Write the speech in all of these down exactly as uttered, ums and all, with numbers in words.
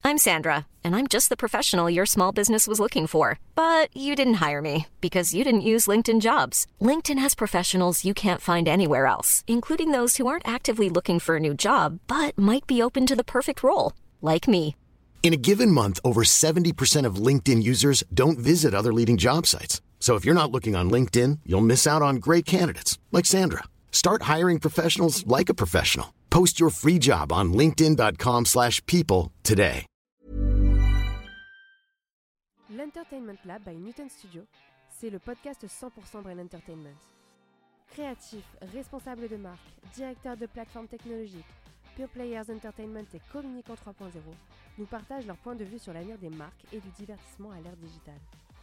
I'm Sandra, and I'm just the professional your small business was looking for. But you didn't hire me because you didn't use LinkedIn Jobs. LinkedIn has professionals you can't find anywhere else, including those who aren't actively looking for a new job, but might be open to the perfect role, like me. In a given month, over seventy percent of LinkedIn users don't visit other leading job sites. So if you're not looking on LinkedIn, you'll miss out on great candidates like Sandra. Start hiring professionals like a professional. Post your free job on linkedin.com slash people today. L'Entertainment Lab by Newton Studio, c'est le podcast cent pour cent Brain Entertainment. Créatifs, responsables de marque, directeurs de plateformes technologiques, Pure Players Entertainment et Communicant trois point zéro nous partagent leur point de vue sur l'avenir des marques et du divertissement à l'ère digitale.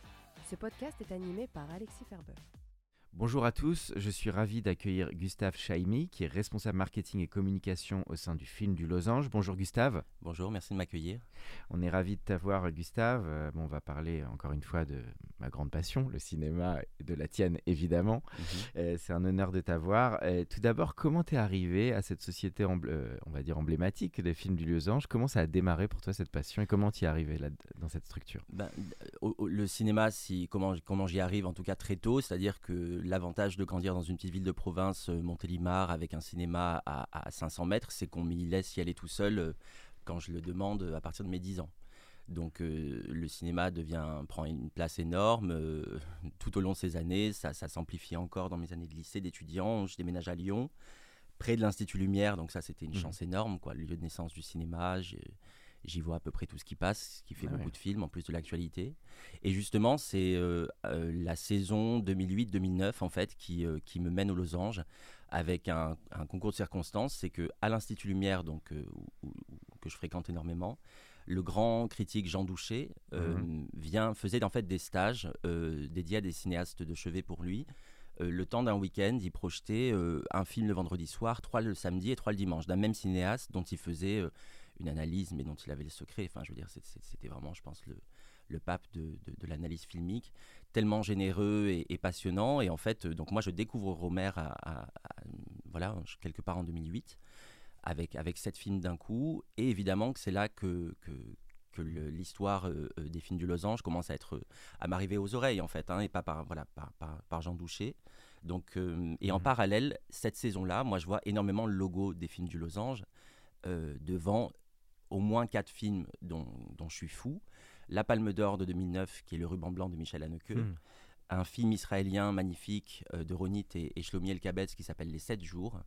Ce podcast est animé par Alexis Ferber. Bonjour à tous, je suis ravi d'accueillir Gustave Chaimi, qui est responsable marketing et communication au sein du film du Losange. Bonjour Gustave. Bonjour, merci de m'accueillir. On est ravi de t'avoir Gustave. Euh, bon, on va parler encore une fois de ma grande passion, le cinéma, et de la tienne évidemment. Mm-hmm. Euh, c'est un honneur de t'avoir. Euh, tout d'abord, comment t'es arrivé à cette société, embl- euh, on va dire emblématique des films du Losange? Comment ça a démarré pour toi cette passion et comment t'y es arrivé là, dans cette structure? ben, au, au, Le cinéma, si, comment, comment j'y arrive en tout cas très tôt, c'est-à-dire que l'avantage de grandir dans une petite ville de province, euh, Montélimar, avec un cinéma à, à cinq cents mètres, c'est qu'on m'y laisse y aller tout seul euh, quand je le demande à partir de mes dix ans. Donc euh, le cinéma devient, prend une place énorme euh, tout au long de ces années, ça, ça s'amplifie encore dans mes années de lycée, d'étudiant. Je déménage à Lyon, près de l'Institut Lumière, donc ça c'était une mmh. chance énorme, quoi, le lieu de naissance du cinéma. J'ai, J'y vois à peu près tout ce qui passe, ce qui fait ah beaucoup ouais. de films, en plus de l'actualité. Et justement, c'est euh, euh, la saison deux mille huit deux mille neuf, en fait, qui, euh, qui me mène aux Losanges avec un, un concours de circonstances. C'est qu'à l'Institut Lumière, donc, euh, où, où, que je fréquente énormément, le grand critique Jean Douché euh, mmh. vient, faisait en fait des stages euh, dédiés à des cinéastes de chevet pour lui. Euh, le temps d'un week-end, il projetait euh, un film le vendredi soir, trois le samedi et trois le dimanche, d'un même cinéaste dont il faisait... Euh, une analyse, mais dont il avait le secret. Enfin, je veux dire, c'était vraiment, je pense, le, le pape de, de, de l'analyse filmique, tellement généreux et, et passionnant. Et en fait, donc moi, je découvre Rohmer à, à, à, voilà, quelque part en deux mille huit, avec, avec sept films d'un coup. Et évidemment que c'est là que, que, que le, l'histoire euh, des films du Losange commence à, être, à m'arriver aux oreilles, en fait, hein, et pas par, voilà, par, par, par Jean Douché. Donc, euh, et en mmh. parallèle, cette saison-là, moi, je vois énormément le logo des films du Losange euh, devant au moins quatre films dont, dont je suis fou. La Palme d'Or de deux mille neuf, qui est Le Ruban Blanc de Michel Haneke. Mmh. Un film israélien magnifique euh, de Ronit et, et Shlomi Elkabetz qui s'appelle Les Sept Jours.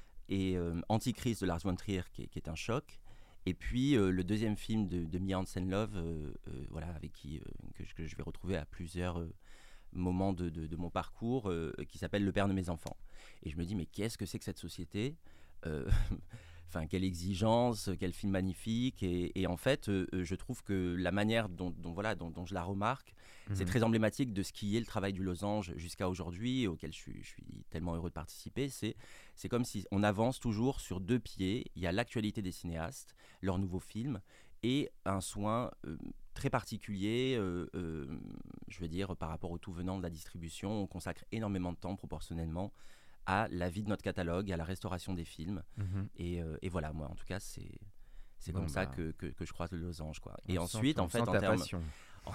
Et euh, Antichrist de Lars von Trier, qui est, qui est un choc. Et puis euh, le deuxième film de, de Mia Hansen-Løve, euh, euh, voilà, avec qui, euh, que, je, que je vais retrouver à plusieurs euh, moments de, de, de mon parcours, euh, qui s'appelle Le Père de mes enfants. Et je me dis, mais qu'est-ce que c'est que cette société euh, Enfin, quelle exigence, quel film magnifique. Et, et en fait, euh, je trouve que la manière dont, dont, voilà, dont, dont je la remarque, mmh. c'est très emblématique de ce qui est le travail du Losange jusqu'à aujourd'hui, auquel je suis, je suis tellement heureux de participer. C'est, c'est comme si on avance toujours sur deux pieds. Il y a l'actualité des cinéastes, leurs nouveaux films, et un soin euh, très particulier, euh, euh, je veux dire, par rapport au tout venant de la distribution. On consacre énormément de temps, proportionnellement, à la vie de notre catalogue, à la restauration des films. Mmh. Et, euh, et voilà, moi, en tout cas, c'est, c'est bon, comme bah, ça que, que, que je croise le Losange, quoi. Et ensuite, sent, en fait, en termes, en,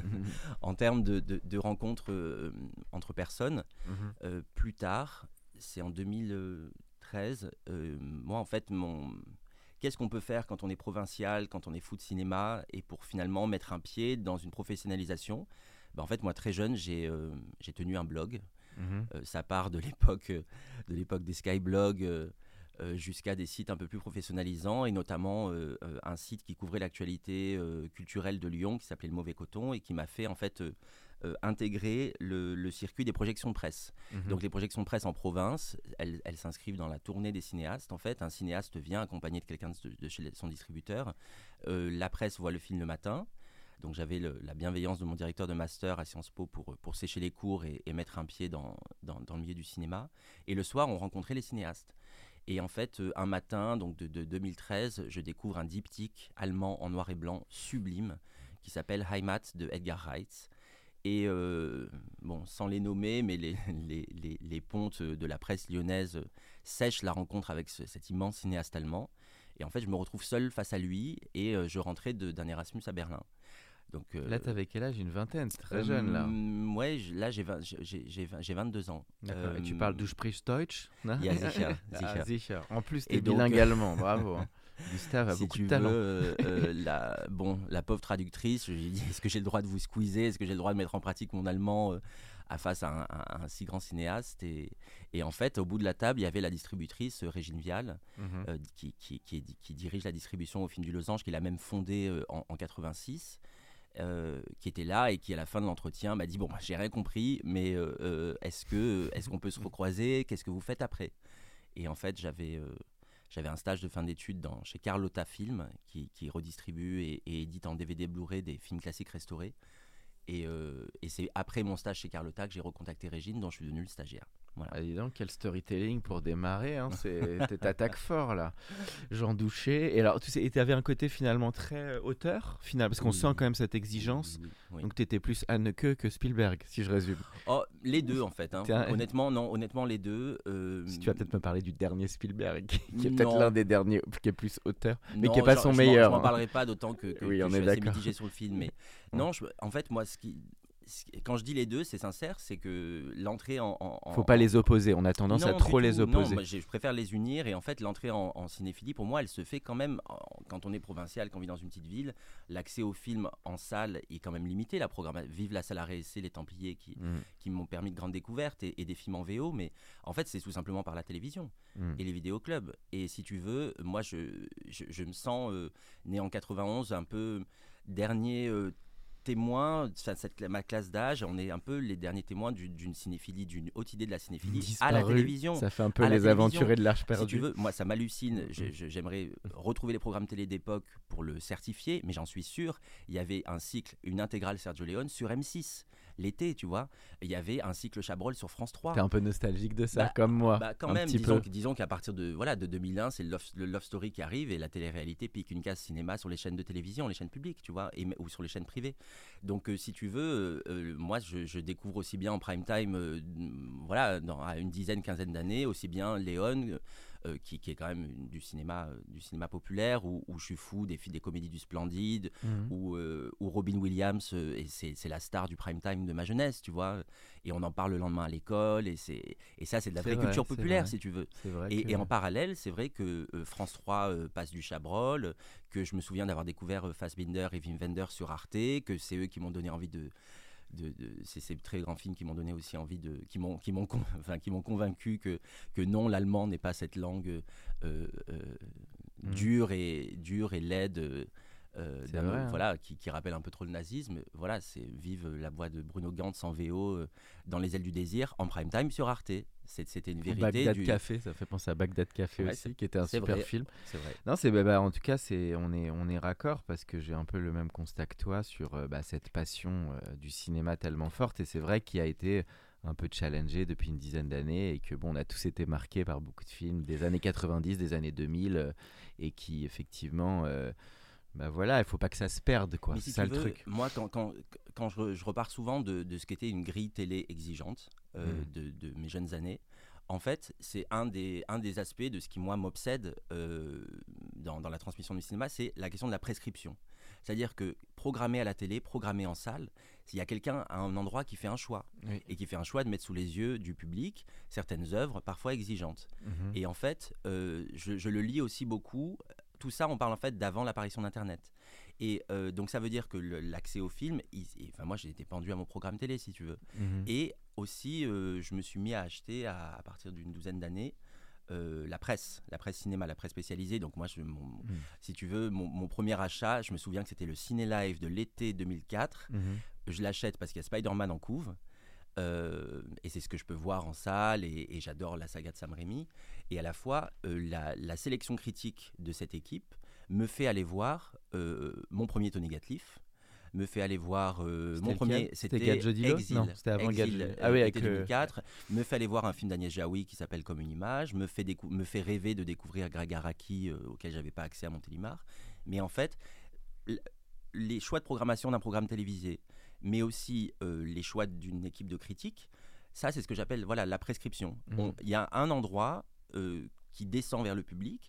en termes de, de, de rencontres euh, entre personnes, mmh. euh, plus tard, c'est en deux mille treize, euh, moi, en fait, mon... qu'est-ce qu'on peut faire quand on est provincial, quand on est fou de cinéma, et pour finalement mettre un pied dans une professionnalisation. Ben, en fait, moi, très jeune, j'ai, euh, j'ai tenu un blog. Mmh. Euh, ça part de l'époque, euh, de l'époque des skyblogs euh, euh, jusqu'à des sites un peu plus professionnalisants, et notamment euh, euh, un site qui couvrait l'actualité euh, culturelle de Lyon qui s'appelait Le Mauvais Coton et qui m'a fait en fait euh, euh, intégrer le, le circuit des projections de presse. Mmh. Donc les projections de presse en province, elles, elles s'inscrivent dans la tournée des cinéastes. En fait, un cinéaste vient accompagné de quelqu'un de, de chez son distributeur. Euh, la presse voit le film le matin. Donc j'avais le, la bienveillance de mon directeur de master à Sciences Po pour, pour sécher les cours et, et mettre un pied dans, dans, dans le milieu du cinéma. Et le soir, on rencontrait les cinéastes. Et en fait, euh, un matin, donc de, de deux mille treize, je découvre un diptyque allemand en noir et blanc sublime qui s'appelle Heimat de Edgar Reitz. Et euh, bon, sans les nommer, mais les, les, les, les pontes de la presse lyonnaise sèchent la rencontre avec ce, cet immense cinéaste allemand. Et en fait, je me retrouve seul face à lui et euh, je rentrais de, d'un Erasmus à Berlin. Donc, euh, là, t'avais quel âge? Une vingtaine, c'est très euh, jeune là. Ouais, là j'ai, vingt, j'ai, j'ai, j'ai vingt-deux ans. D'accord. Euh, et tu parles du Sprich Deutsch? Ja, sicher. sicher. Ah, sicher. En plus, t'es bilingue allemand, bravo. Hein. Gustave a si beaucoup tu de talent. Veux, euh, la, bon, la pauvre traductrice, j'ai dit, est-ce que j'ai le droit de vous squeezer? Est-ce que j'ai le droit de mettre en pratique mon allemand euh, à face à un, à un si grand cinéaste et, et en fait, au bout de la table, il y avait la distributrice euh, Régine Vial, mm-hmm. euh, qui, qui, qui, qui dirige la distribution au Film du Losange, qui l'a même fondée euh, en, en quatre-vingt-six. Euh, qui était là et qui à la fin de l'entretien m'a dit bon bah, j'ai rien compris mais euh, euh, est-ce que est-ce qu'on peut se recroiser, qu'est-ce que vous faites après? Et en fait j'avais euh, j'avais un stage de fin d'études dans, chez Carlotta Film qui, qui redistribue et, et édite en D V D Blu-ray des films classiques restaurés et, euh, et c'est après mon stage chez Carlotta que j'ai recontacté Régine dont je suis devenu le stagiaire. Voilà. Ah, dis donc, quel storytelling pour démarrer, hein, c'est, t'attaques fort là. Jean Douché, et alors tu sais, tu avais un côté finalement très euh, auteur, final, parce qu'on oui. sent quand même cette exigence, oui, oui, oui. Donc tu étais plus Haneke que Spielberg, si je résume. Oh, les deux en fait, hein. un... honnêtement, non, honnêtement les deux. Euh... Si tu vas peut-être me parler du dernier Spielberg, qui est peut-être non. l'un des derniers, qui est plus auteur, non, mais qui n'est pas son je meilleur. Je m'en, m'en parlerai pas d'autant que, que, oui, que on je est suis d'accord. assez mitigé sur le film, mais non, je, en fait moi ce qui... Quand je dis les deux, c'est sincère, c'est que l'entrée en... en Faut pas les opposer, on a tendance non, à trop les opposer. Non, moi, je préfère les unir et en fait l'entrée en, en cinéphilie, pour moi, elle se fait quand même, quand on est provincial, quand on vit dans une petite ville, l'accès aux films en salle est quand même limité, la programme... Vive la salle à réessai, les Templiers qui, mm. qui m'ont permis de grandes découvertes et, et des films en V O, mais en fait c'est tout simplement par la télévision mm. et les vidéoclubs. Et si tu veux, moi je, je, je me sens euh, né en quatre-vingt-onze un peu dernier... Euh, témoins, cette, ma classe d'âge, on est un peu les derniers témoins d'une, d'une cinéphilie, d'une haute idée de la cinéphilie disparu. À la télévision. Ça fait un peu les aventuriers de l'Arche perdue. Si tu veux, moi ça m'hallucine, mmh. je, je, j'aimerais retrouver les programmes télé d'époque pour le certifier, mais j'en suis sûr, il y avait un cycle, une intégrale Sergio Leone sur M six. L'été, tu vois, il y avait un cycle Chabrol sur France trois. T'es un peu nostalgique de ça, bah, comme moi. Bah quand un même, petit disons, peu. disons qu'à partir de, voilà, de deux mille un, c'est le love, le love story qui arrive et la télé-réalité pique une case cinéma sur les chaînes de télévision, les chaînes publiques, tu vois, et, ou sur les chaînes privées. Donc, euh, si tu veux, euh, moi, je, je découvre aussi bien en prime time, euh, voilà, dans, à une dizaine, quinzaine d'années, aussi bien Léon, euh, qui, qui est quand même une, du cinéma, euh, du cinéma populaire, où, où je suis fou des, des comédies du Splendide, mmh. où, euh, où Robin Williams, euh, et c'est, c'est la star du prime time de ma jeunesse, tu vois. Et on en parle le lendemain à l'école, et, c'est, et ça, c'est de la vraie c'est culture vrai, populaire, si tu veux. Et, que... et en parallèle, c'est vrai que euh, France trois euh, passe du Chabrol, que je me souviens d'avoir découvert euh, Fassbinder et Wim Wenders sur Arte, que c'est eux qui m'ont donné envie de... De, de, c'est ces très grands films qui m'ont donné aussi envie de, qui m'ont, qui m'ont, enfin, qui m'ont convaincu que, que non, l'allemand n'est pas cette langue euh, euh, mmh. dure et dure et laide. Euh, c'est vrai, hein. Voilà, qui, qui rappelle un peu trop le nazisme. Voilà, c'est vive la voix de Bruno Gantz en V O euh, dans Les ailes du désir en prime time sur Arte. C'est, c'était une vérité. Bagdad du... Café, ça fait penser à Bagdad Café ouais, aussi, qui était un super vrai, film. C'est vrai. Non, c'est bah, bah, en tout cas, c'est on est on est raccord parce que j'ai un peu le même constat que toi sur euh, bah, cette passion euh, du cinéma tellement forte et c'est vrai qu'il a été un peu challengé depuis une dizaine d'années et que bon, on a tous été marqués par beaucoup de films des années quatre-vingt-dix, des années deux mille euh, et qui effectivement euh, bah voilà, il faut pas que ça se perde, quoi. Mais si c'est ça tu le veux, truc. Moi, quand, quand, quand je, je repars souvent de, de ce qu'était une grille télé exigeante euh, mmh. de, de mes jeunes années, en fait, c'est un des, un des aspects de ce qui, moi, m'obsède euh, dans, dans la transmission du cinéma, c'est la question de la prescription. C'est-à-dire que programmer à la télé, programmer en salle, s'il y a quelqu'un à un endroit qui fait un choix, oui. et qui fait un choix de mettre sous les yeux du public certaines œuvres parfois exigeantes. Mmh. Et en fait, euh, je, je le lis aussi beaucoup. Tout ça, on parle en fait d'avant l'apparition d'Internet. Et euh, donc, ça veut dire que le, l'accès au film, il, il, enfin, moi, j'ai été pendu à mon programme télé, si tu veux. Mmh. Et aussi, euh, je me suis mis à acheter, à, à partir d'une douzaine d'années, euh, la presse, la presse cinéma, la presse spécialisée. Donc, moi, je, mon, mmh. si tu veux, mon, mon premier achat, je me souviens que c'était le Ciné Live de l'été deux mille quatre. Mmh. Je l'achète parce qu'il y a Spider-Man en couve. Euh, et c'est ce que je peux voir en salle et, et j'adore la saga de Sam Raimi et à la fois euh, la, la sélection critique de cette équipe me fait aller voir euh, mon premier Tony Gatliff, me fait aller voir euh, mon premier c'était, c'était Exil, non, c'était avant Exil Gadget. Ah oui, avec deux mille quatre, euh... me fait aller voir un film d'Agnès Jaoui qui s'appelle Comme une image, me fait, décou- me fait rêver de découvrir Greg Araki euh, auquel j'avais pas accès à Montélimar, mais en fait l- les choix de programmation d'un programme télévisé mais aussi euh, les choix d'une équipe de critiques, ça c'est ce que j'appelle voilà, la prescription. Il mmh. y a un endroit euh, qui descend vers le public,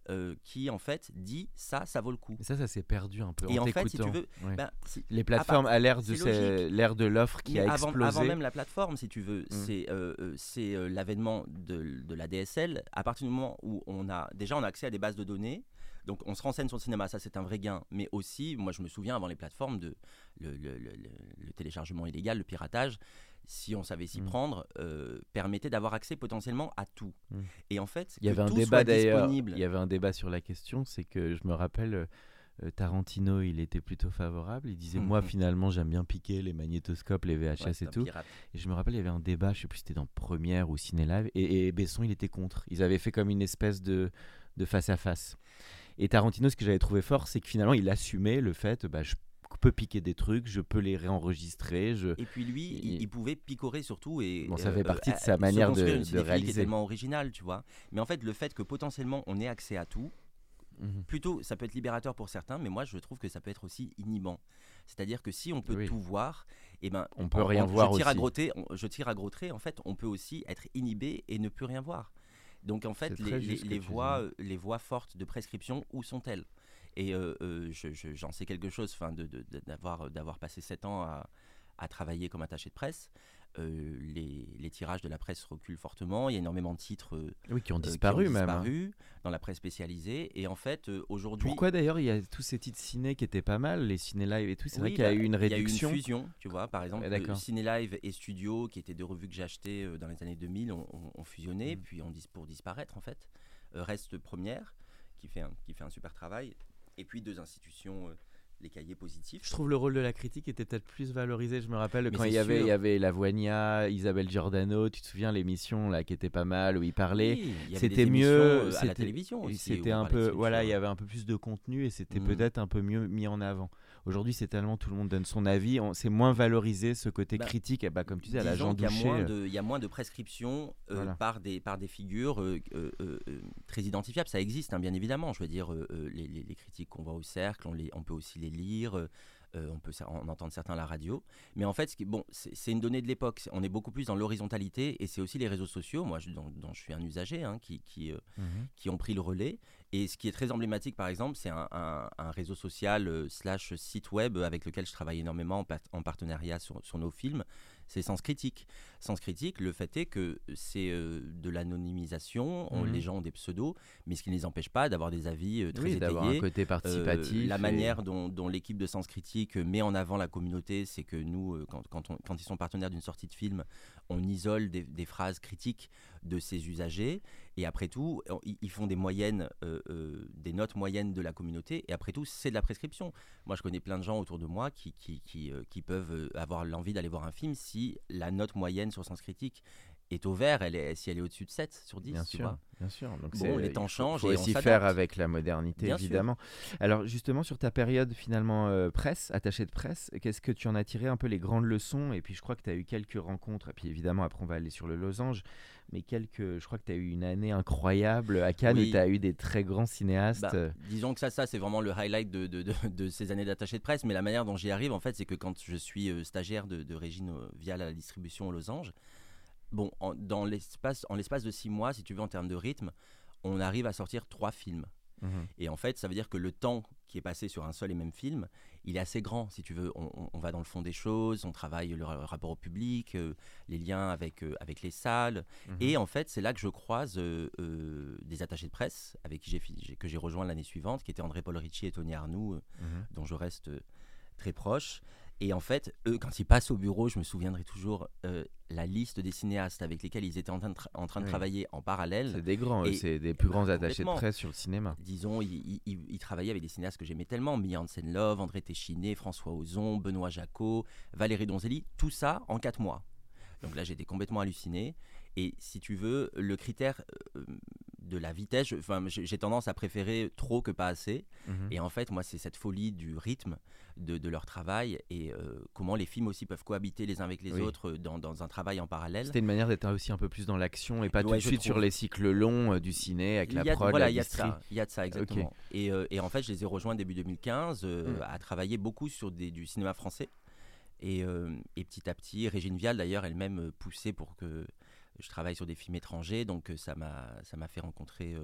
euh, qui en fait dit ça, ça vaut le coup. Et ça, ça s'est perdu un peu Et en, en t'écoutant. fait, si tu veux, Ouais. ben, si, Les plateformes, à l'ère de, c'est ces- l'ère de l'offre qui mais a avant, explosé. avant même la plateforme, si tu veux, Mm. c'est, euh, euh, c'est euh, l'avènement de, de la D S L. À partir du moment où on a déjà on a accès à des bases de données, donc on se renseigne sur le cinéma, ça c'est un vrai gain. Mais aussi, moi je me souviens avant les plateformes de le, le- le- le- le téléchargement illégal, le piratage, si on savait s'y Mm. prendre, euh, permettait d'avoir accès potentiellement à tout. Mm. Et en fait, Il y que avait un tout débat soit d'ailleurs. disponible. Il y avait un débat sur la question, c'est que je me rappelle. euh, euh, Tarantino, il était plutôt favorable. Il disait, Mhm. moi, finalement, j'aime bien piquer les magnétoscopes, les V H S Ouais, et c'est un tout. pirate. Et je me rappelle, il y avait un débat, je sais plus si c'était dans Première ou Ciné Live, et, et Besson, il était contre. Ils avaient fait comme une espèce de, de face-à-face. Et Tarantino, ce que j'avais trouvé fort, c'est que finalement, il assumait le fait, bah, je peux piquer des trucs, je peux les réenregistrer. Je... Et puis lui, il, il- il pouvait picorer surtout et Bon, ça fait partie de euh, sa se manière de- construire une de cinéphilie qui est réaliser. tellement originale, tu vois. Mais en fait, le fait que potentiellement on ait accès à tout, Mhm. plutôt, ça peut être libérateur pour certains, mais moi je trouve que ça peut être aussi inhibant. C'est-à-dire que si on peut Oui. tout voir, eh ben, On peut rien voir je tire À aussi. gros traits, on- je tire à gros traits, en fait, on peut aussi être inhibé et ne plus rien voir. Donc en fait, C'est les, très les- juste ce que les tu voies, dis. euh, les voies fortes de prescription, où sont-elles ? Et euh, euh, je- je- j'en sais quelque chose, enfin, de, de- de- d'avoir, d'avoir passé sept ans à, à travailler comme attaché de presse. Euh, les, les tirages de la presse reculent fortement. Il y a énormément de titres euh, Oui, qui ont euh, disparu qui ont même. hein. disparu dans la presse spécialisée. Et en fait, euh, aujourd'hui, Pourquoi d'ailleurs il y a tous ces titres ciné qui étaient pas mal, les ciné live et tout. C'est vrai oui, qu'il y a bah, eu une il y a eu réduction. une fusion, tu vois. Par exemple, Ouais, d'accord. euh, Ciné Live et Studio, qui étaient deux revues que j'ai achetées euh, dans les années deux mille, ont, ont- ont fusionné, Mm. puis ont dis- pour disparaître en fait. Euh, reste Première, qui fait, un, qui fait un super travail, et puis deux institutions, euh, les cahiers positifs. Je trouve le rôle de la critique était peut-être plus valorisé. Je me rappelle Mais quand c'est il y avait, sûr. il y avait Lavoigna, Isabelle Giordano. Tu te souviens l'émission là qui était pas mal où ils parlaient. Oui, il y avait C'était des émissions, mieux, euh, à la c'était- télévision Et aussi. c'était où on un parlait de peu, cinéma. voilà, il y avait un peu plus de contenu et c'était Mm. peut-être un peu mieux mis en avant. Aujourd'hui, c'est tellement tout le monde donne son avis, on- c'est moins valorisé ce côté Bah, critique. Et bah, comme tu disais, à la Disons Jean qu'il y a Douché. moins euh, de, il y a moins de prescriptions euh, Voilà. par, des, par des figures euh, euh, euh, euh, très identifiables. Ça existe, hein, bien évidemment. Je veux dire, euh, euh, les, les- les critiques qu'on voit au cercle, on, les, on peut aussi les lire. euh, euh, on peut sa- en entendre certains à la radio. Mais en fait, ce qui, bon, c'est, c'est une donnée de l'époque. C'est- On est beaucoup plus dans l'horizontalité et c'est aussi les réseaux sociaux, moi, je- dont, dont je suis un usager, hein, qui, qui, euh, mhm. qui ont pris le relais. Et ce qui est très emblématique, par exemple, c'est un, un- un réseau social euh, slash site web avec lequel je travaille énormément en, pat- en partenariat sur, sur nos films. C'est Sens Critique. Sens Critique, le fait est que c'est euh, de l'anonymisation. On- Mhm. Les gens ont des pseudos, mais ce qui ne les empêche pas d'avoir des avis euh, très Oui, d'avoir un étayés. côté Euh, participatif. la et- manière dont, dont l'équipe de Sens Critique met en avant la communauté, c'est que nous, euh, quand, quand, on- quand ils sont partenaires d'une sortie de film, on isole des, des phrases critiques de ces usagers. Et après tout, on- ils ils font des moyennes, euh, euh, des notes moyennes de la communauté. Et après tout, c'est de la prescription. Moi, je connais plein de gens autour de moi qui, qui, qui, euh, qui peuvent euh, avoir l'envie d'aller voir un film si la note moyenne sur Sens Critique est au vert, elle est, si elle est au-dessus de sept sur dix. Bien tu sûr, vois. bien sûr. Donc Bon, c'est- les il temps faut- changent faut et on aussi s'adapte. faire avec la modernité, Bien sûr. évidemment. Alors justement, sur ta période finalement euh, presse, attaché de presse, qu'est-ce que tu en as tiré un peu les grandes leçons? Et puis je crois que tu as eu quelques rencontres, et puis évidemment après on va aller sur le losange, mais quelques, je crois que tu as eu une année incroyable à Cannes Oui. où tu as eu des très grands cinéastes. Bah, disons que ça, ça c'est vraiment le highlight de, de, de, de ces années d'attaché de presse. Mais la manière dont j'y arrive, en fait, c'est que quand je suis euh, stagiaire de, de Régine euh, via la distribution aux losanges, bon, en, dans l'espace, en l'espace de six mois, si tu veux, en termes de rythme, on arrive à sortir trois films. Mhm. Et en fait, ça veut dire que le temps qui est passé sur un seul et même film, il est assez grand, si tu veux. On, on- on va dans le fond des choses, on travaille le ra- rapport au public, euh, les liens avec, euh, avec les salles. Mhm. Et en fait, c'est là que je croise euh, euh, des attachés de presse avec qui j'ai, fi- j'ai- que j'ai rejoint l'année suivante, qui étaient André-Paul Ricci et Tony Arnoux, euh, Mhm. dont je reste euh, très proche. Et en fait, eux, quand ils passent au bureau, je me souviendrai toujours euh, la liste des cinéastes avec lesquels ils étaient en train de, tra- en train de Oui. travailler en parallèle. C'est des grands, eux, Et- c'est des plus grands bah, attachés de complètement. presse sur le cinéma. Disons, ils il, il- il travaillaient avec des cinéastes que j'aimais tellement, Mia Hansen-Love, André Téchiné, François Ozon, Benoît Jacot, Valérie Donzelli, tout ça en quatre mois. Donc là, j'étais complètement halluciné. Et si tu veux, le critère euh, de la vitesse, je- enfin, j'ai j'ai tendance à préférer trop que pas assez. Mhm. Et en fait, moi, c'est cette folie du rythme de, de leur travail et euh, comment les films aussi peuvent cohabiter les uns avec les Oui. autres euh, dans, dans un travail en parallèle. C'était une manière d'être aussi un peu plus dans l'action et pas tout Ouais, de je suite sur trouve. les cycles longs euh, du ciné avec Il la y a, prod, voilà, la il y a de distri. ça, il y a de ça exactement. Et, euh, et en fait, je les ai rejoints début deux mille quinze euh, Mm. à travailler beaucoup sur des, du cinéma français. Et, euh, et petit à petit, Régine Vial d'ailleurs elle-même euh, poussait pour que je travaille sur des films étrangers. Donc euh, ça m'a ça m'a fait rencontrer euh,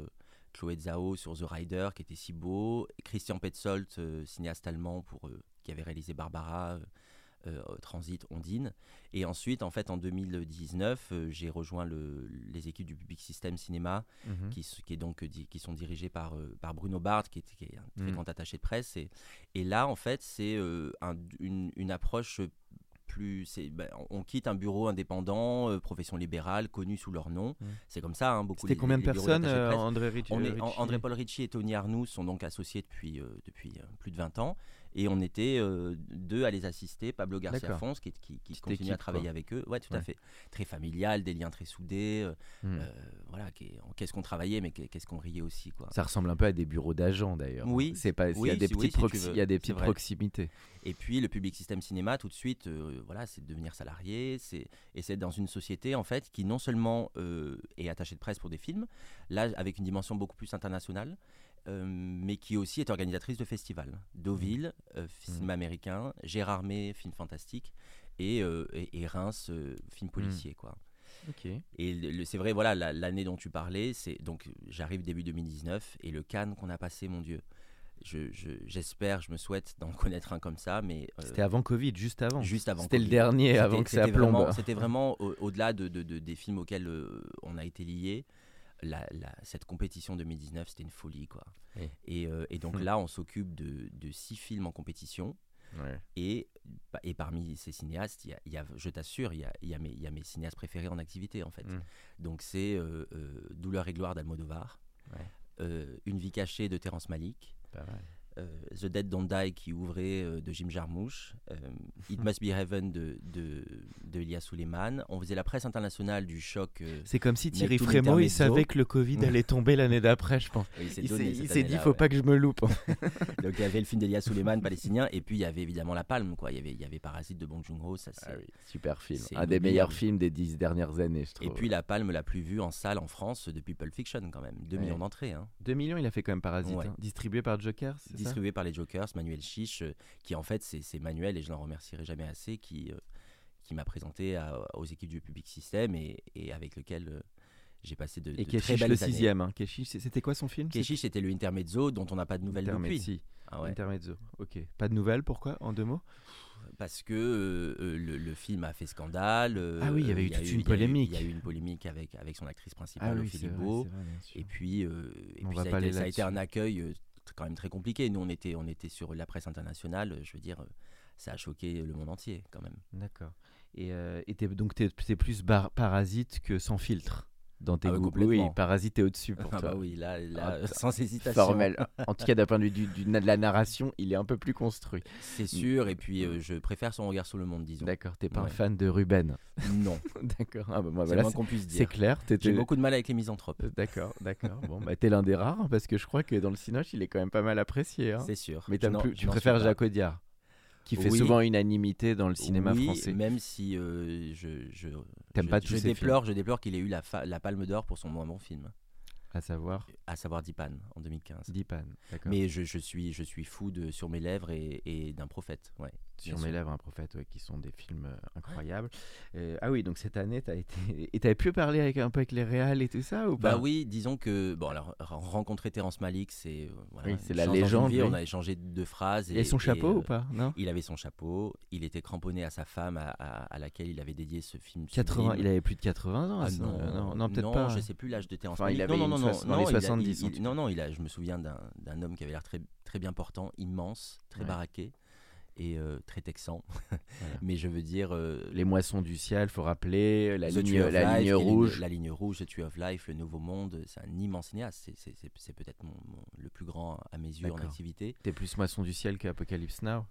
Chloé Zhao sur The Rider, qui était si beau. Christian Petzold, euh, cinéaste allemand pour, euh, qui avait réalisé Barbara, euh, euh, Transit, Ondine. Et ensuite, en fait, en deux mille dix-neuf, euh, j'ai rejoint le, les équipes du Public System Cinéma, Mhm. qui, qui, est donc, di- qui sont dirigées par, euh, par Bruno Bard, qui est, qui est un très Mhm. grand attaché de presse. Et, et là, en fait, c'est euh, un- une, une approche plus... c'est- ben, on quitte un bureau indépendant, euh, profession libérale, connu sous leur nom. Mhm. C'est comme ça, hein, beaucoup. C'était les- combien de les bureaux personnes, d'attachés de euh, presse. André Ricci On est, Ricci André-Paul Ricci et Tony Arnoux sont donc associés depuis, euh, depuis euh, plus de vingt ans. Et on était euh, deux à les assister. Pablo Garcia D'accord. Fons, qui, qui, qui Petite continue à équipe, travailler quoi. avec eux. Ouais, tout à Ouais. fait. Très familial, des liens très soudés. euh, Mhm. euh, voilà, qui est- qu'est-ce qu'on travaillait, mais qu'est-ce qu'on riait aussi, quoi. Ça ressemble un peu à des bureaux d'agents d'ailleurs. Oui, c'est pas. Il oui, y a des si- oui, petites, si tu proxi- veux, il y a des c'est petites vrai. proximités. Et puis le Public System Cinéma, tout de suite, euh, voilà, c'est de devenir salarié, c'est et c'est dans une société en fait qui non seulement euh, est attachée de presse pour des films, là avec une dimension beaucoup plus internationale, euh, mais qui aussi est organisatrice de festivals. Deauville, euh, cinéma américain, Gérardmer, film fantastique, et, euh, et, et Reims, euh, film policier, quoi. Ok. Et le- le- c'est vrai, voilà, la- l'année dont tu parlais, c'est donc j'arrive début deux mille dix-neuf et le Cannes qu'on a passé, mon Dieu. Je, je- j'espère, je me souhaite d'en connaître un comme ça, mais euh, C'était avant Covid, juste avant. juste avant. C'était le Covid. dernier C'était- avant que ça c'était vraiment- plombe. C'était vraiment au- au-delà de, de- de- des films auxquels euh, on a été liés. La, la- cette compétition deux mille dix-neuf, c'était une folie, quoi. Oui. Et, euh, et donc Hmm. là, on s'occupe de, de six films en compétition. Ouais. Et, bah, et parmi ces cinéastes, il y a, il y a- je t'assure, il y a, il y a mes, il y a mes cinéastes préférés en activité, en fait. Mm. Donc c'est euh, euh, Douleur et gloire d'Almodovar, Ouais. euh, Une vie cachée de Terrence Malick, Pas mal. euh, The Dead Don't Die qui ouvrait euh, de Jim Jarmusch, euh, It Must Be Heaven de, de, de Elia Suleiman. On faisait la presse internationale du choc. euh, C'est comme si Thierry tout Frémaux, il l'intermezzo. savait que le Covid allait tomber l'année d'après, je pense. il s'est Il donné s'est, cette il s'est dit, année-là, faut ouais. pas que je me loupe. Donc il y avait le film d'Elia Suleiman, palestinien, et puis il y avait évidemment La Palme, quoi. Il y avait, il y avait Parasite de Bong Joon-ho, ça c'est. Ah oui, super film. c'est Un des inoubliable. meilleurs films des dix dernières années, je trouve. Et puis La Palme la plus vue en salle en France depuis Pulp Fiction, quand même. deux Ouais. millions d'entrées, hein. deux millions, il a fait quand même Parasite. Ouais. hein. Distribué par Joker, c'est ça Distribué par les Jokers, Manuel Chiche, euh, qui en fait c'est, c'est Manuel, et je l'en remercierai jamais assez, qui, euh, qui m'a présenté à- aux équipes du Public System et, et avec lequel euh, j'ai passé de, Et de très Keshish belles le années. sixième. Hein. Keshish, c'est- c'était quoi son film Keshish, c'était le Intermezzo dont on n'a pas de nouvelles depuis. Intermezzi. Ah ouais. Intermezzo. Ok. Pas de nouvelles, pourquoi En deux mots Parce que euh, euh, le, le film a fait scandale. euh, Ah oui, il y avait eu a toute eu- une il y a eu- polémique. Il y a eu une polémique avec, avec son actrice principale, Ah oui, Ophélie c'est vrai, Beau. c'est vrai, bien sûr. Et puis, euh, et On puis va ça, pas a été, aller ça a été un là-dessus. accueil euh, t- quand même très compliqué. Nous, on était, on était sur la presse internationale. Je veux dire, euh, ça a choqué le monde entier quand même. D'accord. Et, euh, et t'es- donc t'es, t'es plus bar- Parasite que Sans filtre dans tes Ah ouais, goûts. complètement. Oui, Parasite est au-dessus pour Ah toi. bah oui, là, là Ah, sans hésitation. Formel. En tout cas, d'un point de vue du, du- de la narration, il est un peu plus construit. C'est sûr. Et puis, euh, je préfère son regard sur le monde, disons. D'accord, t'es pas un Ouais. fan de Ruben. Non, D'accord. Ah bah moi, c'est voilà, le moins c'est, qu'on puisse c'est dire. clair. T'étais... J'ai beaucoup de mal avec les misanthropes. Euh, D'accord, d'accord. Bon, bah t'es l'un des rares, hein, parce que je crois que dans le Cinoche, il est quand même pas mal apprécié. Hein. C'est sûr. Mais Je t'aimes n'en- plus, je tu n'en préfères suis pas. Jacques Audiard, qui fait Oui. souvent unanimité dans le cinéma oui, français. même si euh, je, je, T'aimes je, pas tous je ces déplore, je déplore qu'il ait eu la, fa- la Palme d'Or pour son moins bon film, À savoir, à savoir Dipan en deux mille quinze. Dipan. D'accord. Mais je, je suis, je suis fou de Sur mes lèvres et, et d'un prophète. Ouais, Sur bien mes sûr. lèvres, un prophète, ouais, qui sont des films euh, incroyables. Euh, ah oui, donc cette année, t'as été. Et t'avais pu parler avec, un peu avec les réals et tout ça ou pas? Bah oui, disons que bon alors r- rencontrer Terrence Malick, c'est euh, voilà, Oui, une c'est la chance dans une légende, vie. oui. On a échangé deux phrases. Et, Et, son chapeau et, ou pas? Non. Il avait son chapeau. Il était cramponné à sa femme, à, à- à laquelle il avait dédié ce film. quatre-vingts, sublime. il avait plus de quatre-vingts ans. Ah ça. non, non, non, peut-être pas. je sais plus l'âge de Terrence Enfin, il Malick. avait non, non, une non, soix- non, dans les non, il a- soixante-dix, il- en il- tout non, non, il a, je me souviens d'un, d'un homme qui avait l'air très, très bien portant, immense, très Ouais. baraqué et euh, très texan. Mais je veux dire, euh, Les moissons du ciel, faut rappeler. La The ligne, Tree of la Life, ligne qui est rouge. la ligne rouge, The Tree of Life, Le Nouveau Monde, c'est un immense cinéaste. C'est, c'est, c'est, c'est peut-être mon, mon- le plus grand à mes yeux en D'accord. activité. T'es plus moisson du ciel qu'Apocalypse Now.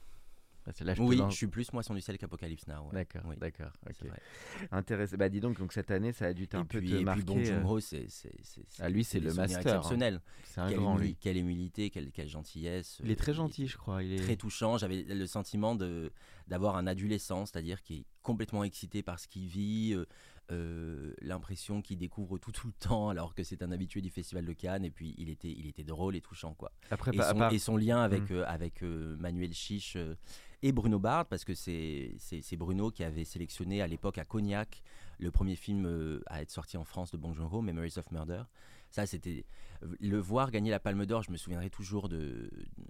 Ah, c'est là, je te Oui, lance- je suis plus Moisson du ciel qu'Apocalypse Now. ouais. D'accord, Oui, d'accord. c'est Ok. vrai. Intéressant. Bah dis donc, donc cette année, ça a dû Et un peu puis, te et marquer. puis Bong euh, Joon-ho, c'est, c'est, c'est, Ah, lui, c'est des le souvenirs master, hein. exceptionnels. C'est un Quelle, grand, humili- lui. quelle humilité, quelle, quelle gentillesse. Il est très euh, gentil, je crois. Il est Très touchant. J'avais le sentiment de, d'avoir un adolescent, c'est-à-dire qui est complètement excité par ce qu'il vit, euh, euh, l'impression qu'il découvre tout tout le temps, alors que c'est un habitué du Festival de Cannes. Et puis il était, il était drôle et touchant, quoi. Après, Et pas- à son, part- et son lien avec, Mm. euh, avec euh, Manuel Chiche euh, et Bruno Bard, parce que c'est, c'est, c'est Bruno qui avait sélectionné à l'époque à Cognac le premier film euh, à être sorti en France de Bong Joon-ho, Memories of Murder. Ça, c'était le voir gagner la Palme d'Or. Je me souviendrai toujours de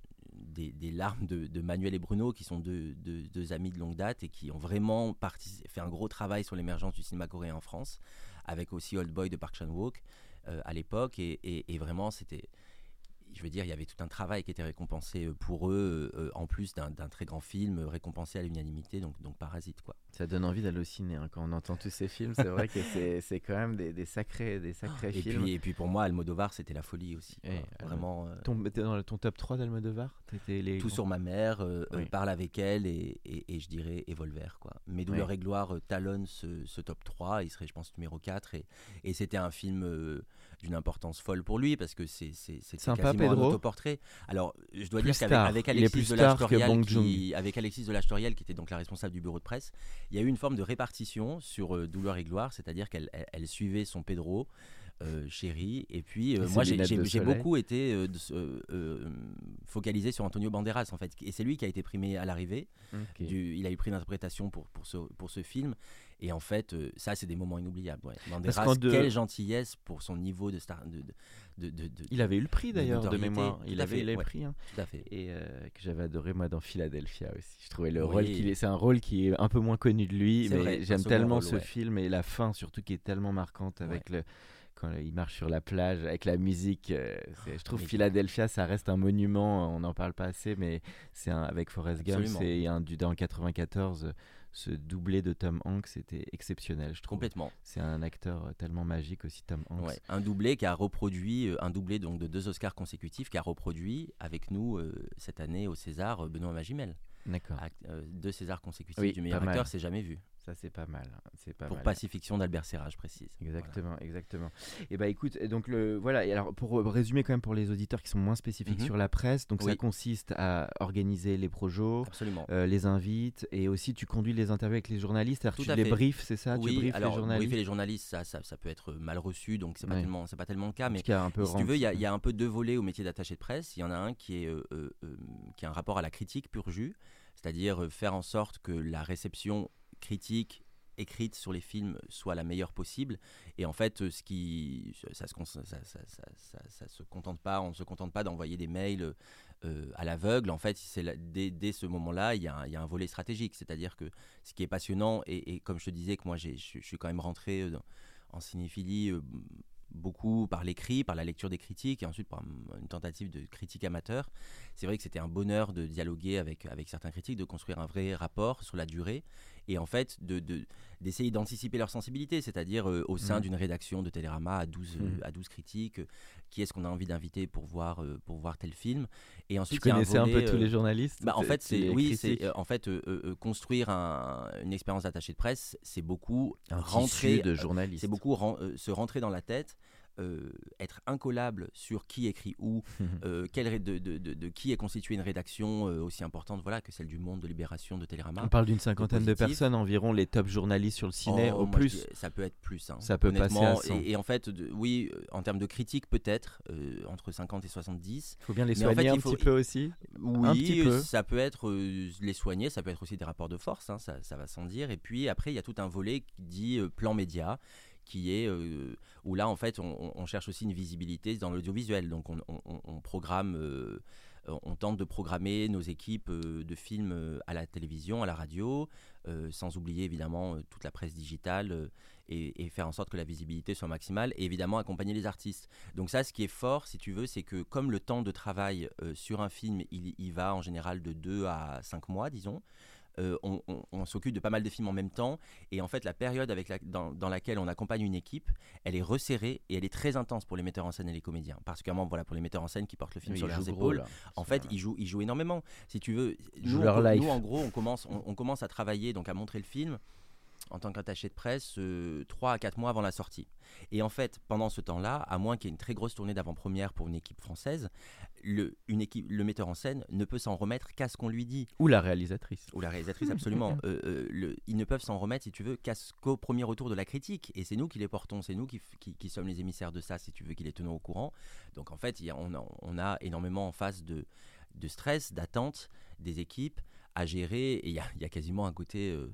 des, des larmes de, de Manuel et Bruno, qui sont deux, deux, deux amis de longue date et qui ont vraiment parti, fait un gros travail sur l'émergence du cinéma coréen en France, avec aussi Old Boy de Park Chan-wook euh, à l'époque, et, et, et vraiment c'était, je veux dire, il y avait tout un travail qui était récompensé pour eux, euh, en plus d'un, d'un très grand film récompensé à l'unanimité, donc, donc Parasite, quoi. Ça donne envie d'aller au ciné hein, quand on entend tous ces films. C'est vrai que c'est, c'est quand même des, des sacrés, des sacrés et films. Puis, et puis pour moi, Almodovar, c'était la folie aussi. Et, euh, vraiment. Euh, ton, t'es dans ton top trois d'Almodovar les Tout grands... sur ma mère, euh, oui. euh, Parle avec elle et, et, et je dirais et Volver, quoi. Mes douleurs oui. et gloire euh, talonnent ce, ce top trois. Il serait, je pense, numéro quatre. Et, et c'était un film euh, d'une importance folle pour lui parce que c'est, c'est, c'est Sympa, quasiment Pedro. un autoportrait. Alors, je dois plus dire qu'avec avec Alexis de Lachtoriel, qui, avec Alexis de Lachtoriel, qui était donc la responsable du bureau de presse, il y a eu une forme de répartition sur euh, Douleur et gloire, c'est-à-dire qu'elle elle, elle suivait son Pedro, euh, chéri, et puis euh, moi j'ai, j'ai, j'ai beaucoup été euh, euh, euh, focalisé sur Antonio Banderas en fait, et c'est lui qui a été primé à l'arrivée. Okay. Du, il a eu prix d'interprétation pour, pour, ce, pour ce film. Et en fait, euh, ça, c'est des moments inoubliables. Ouais. Banderas, de... quelle gentillesse pour son niveau de star. De, de, de, de, il avait eu le prix d'ailleurs de, de mémoire. Tout il avait fait, eu le ouais. prix. Hein. Tout à fait. Et euh, que j'avais adoré moi dans Philadelphia aussi. Je trouvais le oui. rôle qu'il est. C'est un rôle qui est un peu moins connu de lui, c'est mais vrai, j'aime tellement rôle, ce ouais. film et la fin surtout qui est tellement marquante avec ouais. le. Quand il marche sur la plage avec la musique, euh, c'est, je trouve mais Philadelphia, ça reste un monument. On n'en parle pas assez, mais c'est un, avec Forrest Gump, c'est un du dans quatre-vingt-quatorze. Ce doublé de Tom Hanks était exceptionnel, je trouve. Complètement. C'est un acteur tellement magique aussi, Tom Hanks. Ouais, un doublé qui a reproduit, un doublé donc de deux Oscars consécutifs, qui a reproduit avec nous euh, cette année au César Benoît Magimel. D'accord. Euh, deux Césars consécutifs oui, du meilleur acteur, c'est jamais vu. Ça c'est pas mal, c'est pas pour mal. Pacifiction d'Albert Serra, je précise. Exactement, voilà. exactement. Et bah écoute, donc le voilà. Et alors pour résumer quand même pour les auditeurs qui sont moins spécifiques mm-hmm. sur la presse, donc oui. ça consiste à organiser les projos, euh, les invites, et aussi tu conduis les interviews avec les journalistes. Alors tu les briefs, c'est ça? Oui. Tu briefes alors les journalistes. Briefer les journalistes, ça, ça, ça peut être mal reçu, donc c'est pas ouais. tellement, c'est pas tellement le cas. Mais un peu si tu veux, il y, y a un peu deux volets au métier d'attaché de presse. Il y en a un qui est euh, euh, qui a un rapport à la critique pur jus, c'est-à-dire faire en sorte que la réception critique écrite sur les films soit la meilleure possible. Et en fait, ce qui, ça se, ça, ça, ça, ça, ça se contente pas, on ne se contente pas d'envoyer des mails euh, à l'aveugle. En fait, c'est la, dès, dès ce moment-là, il y, a, il y a un volet stratégique. C'est-à-dire que ce qui est passionnant, et, et comme je te disais que moi, j'ai, je, je suis quand même rentré euh, en cinéphilie euh, beaucoup par l'écrit, par la lecture des critiques, et ensuite par une tentative de critique amateur. C'est vrai que c'était un bonheur de dialoguer avec, avec certains critiques, de construire un vrai rapport sur la durée, et en fait de, de, d'essayer d'anticiper leur sensibilité, c'est-à-dire euh, au sein mmh. d'une rédaction de Télérama à douze, mmh. euh, à douze critiques, euh, qui est-ce qu'on a envie d'inviter pour voir, euh, pour voir tel film. Et ensuite, tu connaissais un, volet, un peu euh, tous les journalistes bah, en fait, c'est, oui, c'est, euh, en fait euh, euh, construire un, une expérience d'attaché de presse, c'est beaucoup un rentrer, de journalistes. Euh, c'est beaucoup ren- euh, se rentrer dans la tête. Euh, être incollable sur qui écrit où, euh, quel, de, de, de, de qui est constituée une rédaction euh, aussi importante voilà, que celle du Monde, de Libération, de Télérama. On parle d'une cinquantaine de, de personnes environ, les top journalistes sur le ciné, oh, au moi, plus. Dis, ça peut être plus. Hein, ça peut passer à cent. Et, et en fait, de, oui, en termes de critique, peut-être, euh, entre cinquante et soixante-dix. Il faut bien les soigner en fait, un faut, petit peu aussi. Oui, un petit peu. Ça peut être euh, les soigner, ça peut être aussi des rapports de force, hein, ça, ça va sans dire. Et puis après, il y a tout un volet qui dit euh, plan média, qui est euh, où là en fait on, on cherche aussi une visibilité dans l'audiovisuel, donc on, on, on programme euh, on tente de programmer nos équipes euh, de films euh, à la télévision, à la radio, euh, sans oublier évidemment euh, toute la presse digitale euh, et, et faire en sorte que la visibilité soit maximale, et évidemment accompagner les artistes. Donc ça, ce qui est fort, si tu veux, c'est que comme le temps de travail euh, sur un film, il, il va en général de deux à cinq mois, disons. Euh, on, on, on s'occupe de pas mal de films en même temps, et en fait la période avec la, dans, dans laquelle on accompagne une équipe, elle est resserrée et elle est très intense pour les metteurs en scène et les comédiens, particulièrement voilà, pour les metteurs en scène qui portent le film oui, sur leurs épaules. Gros, en fait ils jouent, ils jouent énormément, si tu veux. Nous, on, nous en gros on commence, on, on commence à travailler, donc à montrer le film en tant qu'attaché de presse euh, trois à quatre mois avant la sortie. Et en fait, pendant ce temps-là, à moins qu'il y ait une très grosse tournée d'avant-première pour une équipe française, le, une équipe, le metteur en scène ne peut s'en remettre qu'à ce qu'on lui dit. Ou la réalisatrice. Ou la réalisatrice, absolument. euh, euh, le, ils ne peuvent s'en remettre, si tu veux, qu'à ce, qu'au premier retour de la critique. Et c'est nous qui les portons, c'est nous qui, qui, qui sommes les émissaires de ça, si tu veux, qui les tenons au courant. Donc en fait, il y a, on, a, on a énormément en face de, de stress, d'attente des équipes à gérer. Et il y a, il y a quasiment un côté... Euh,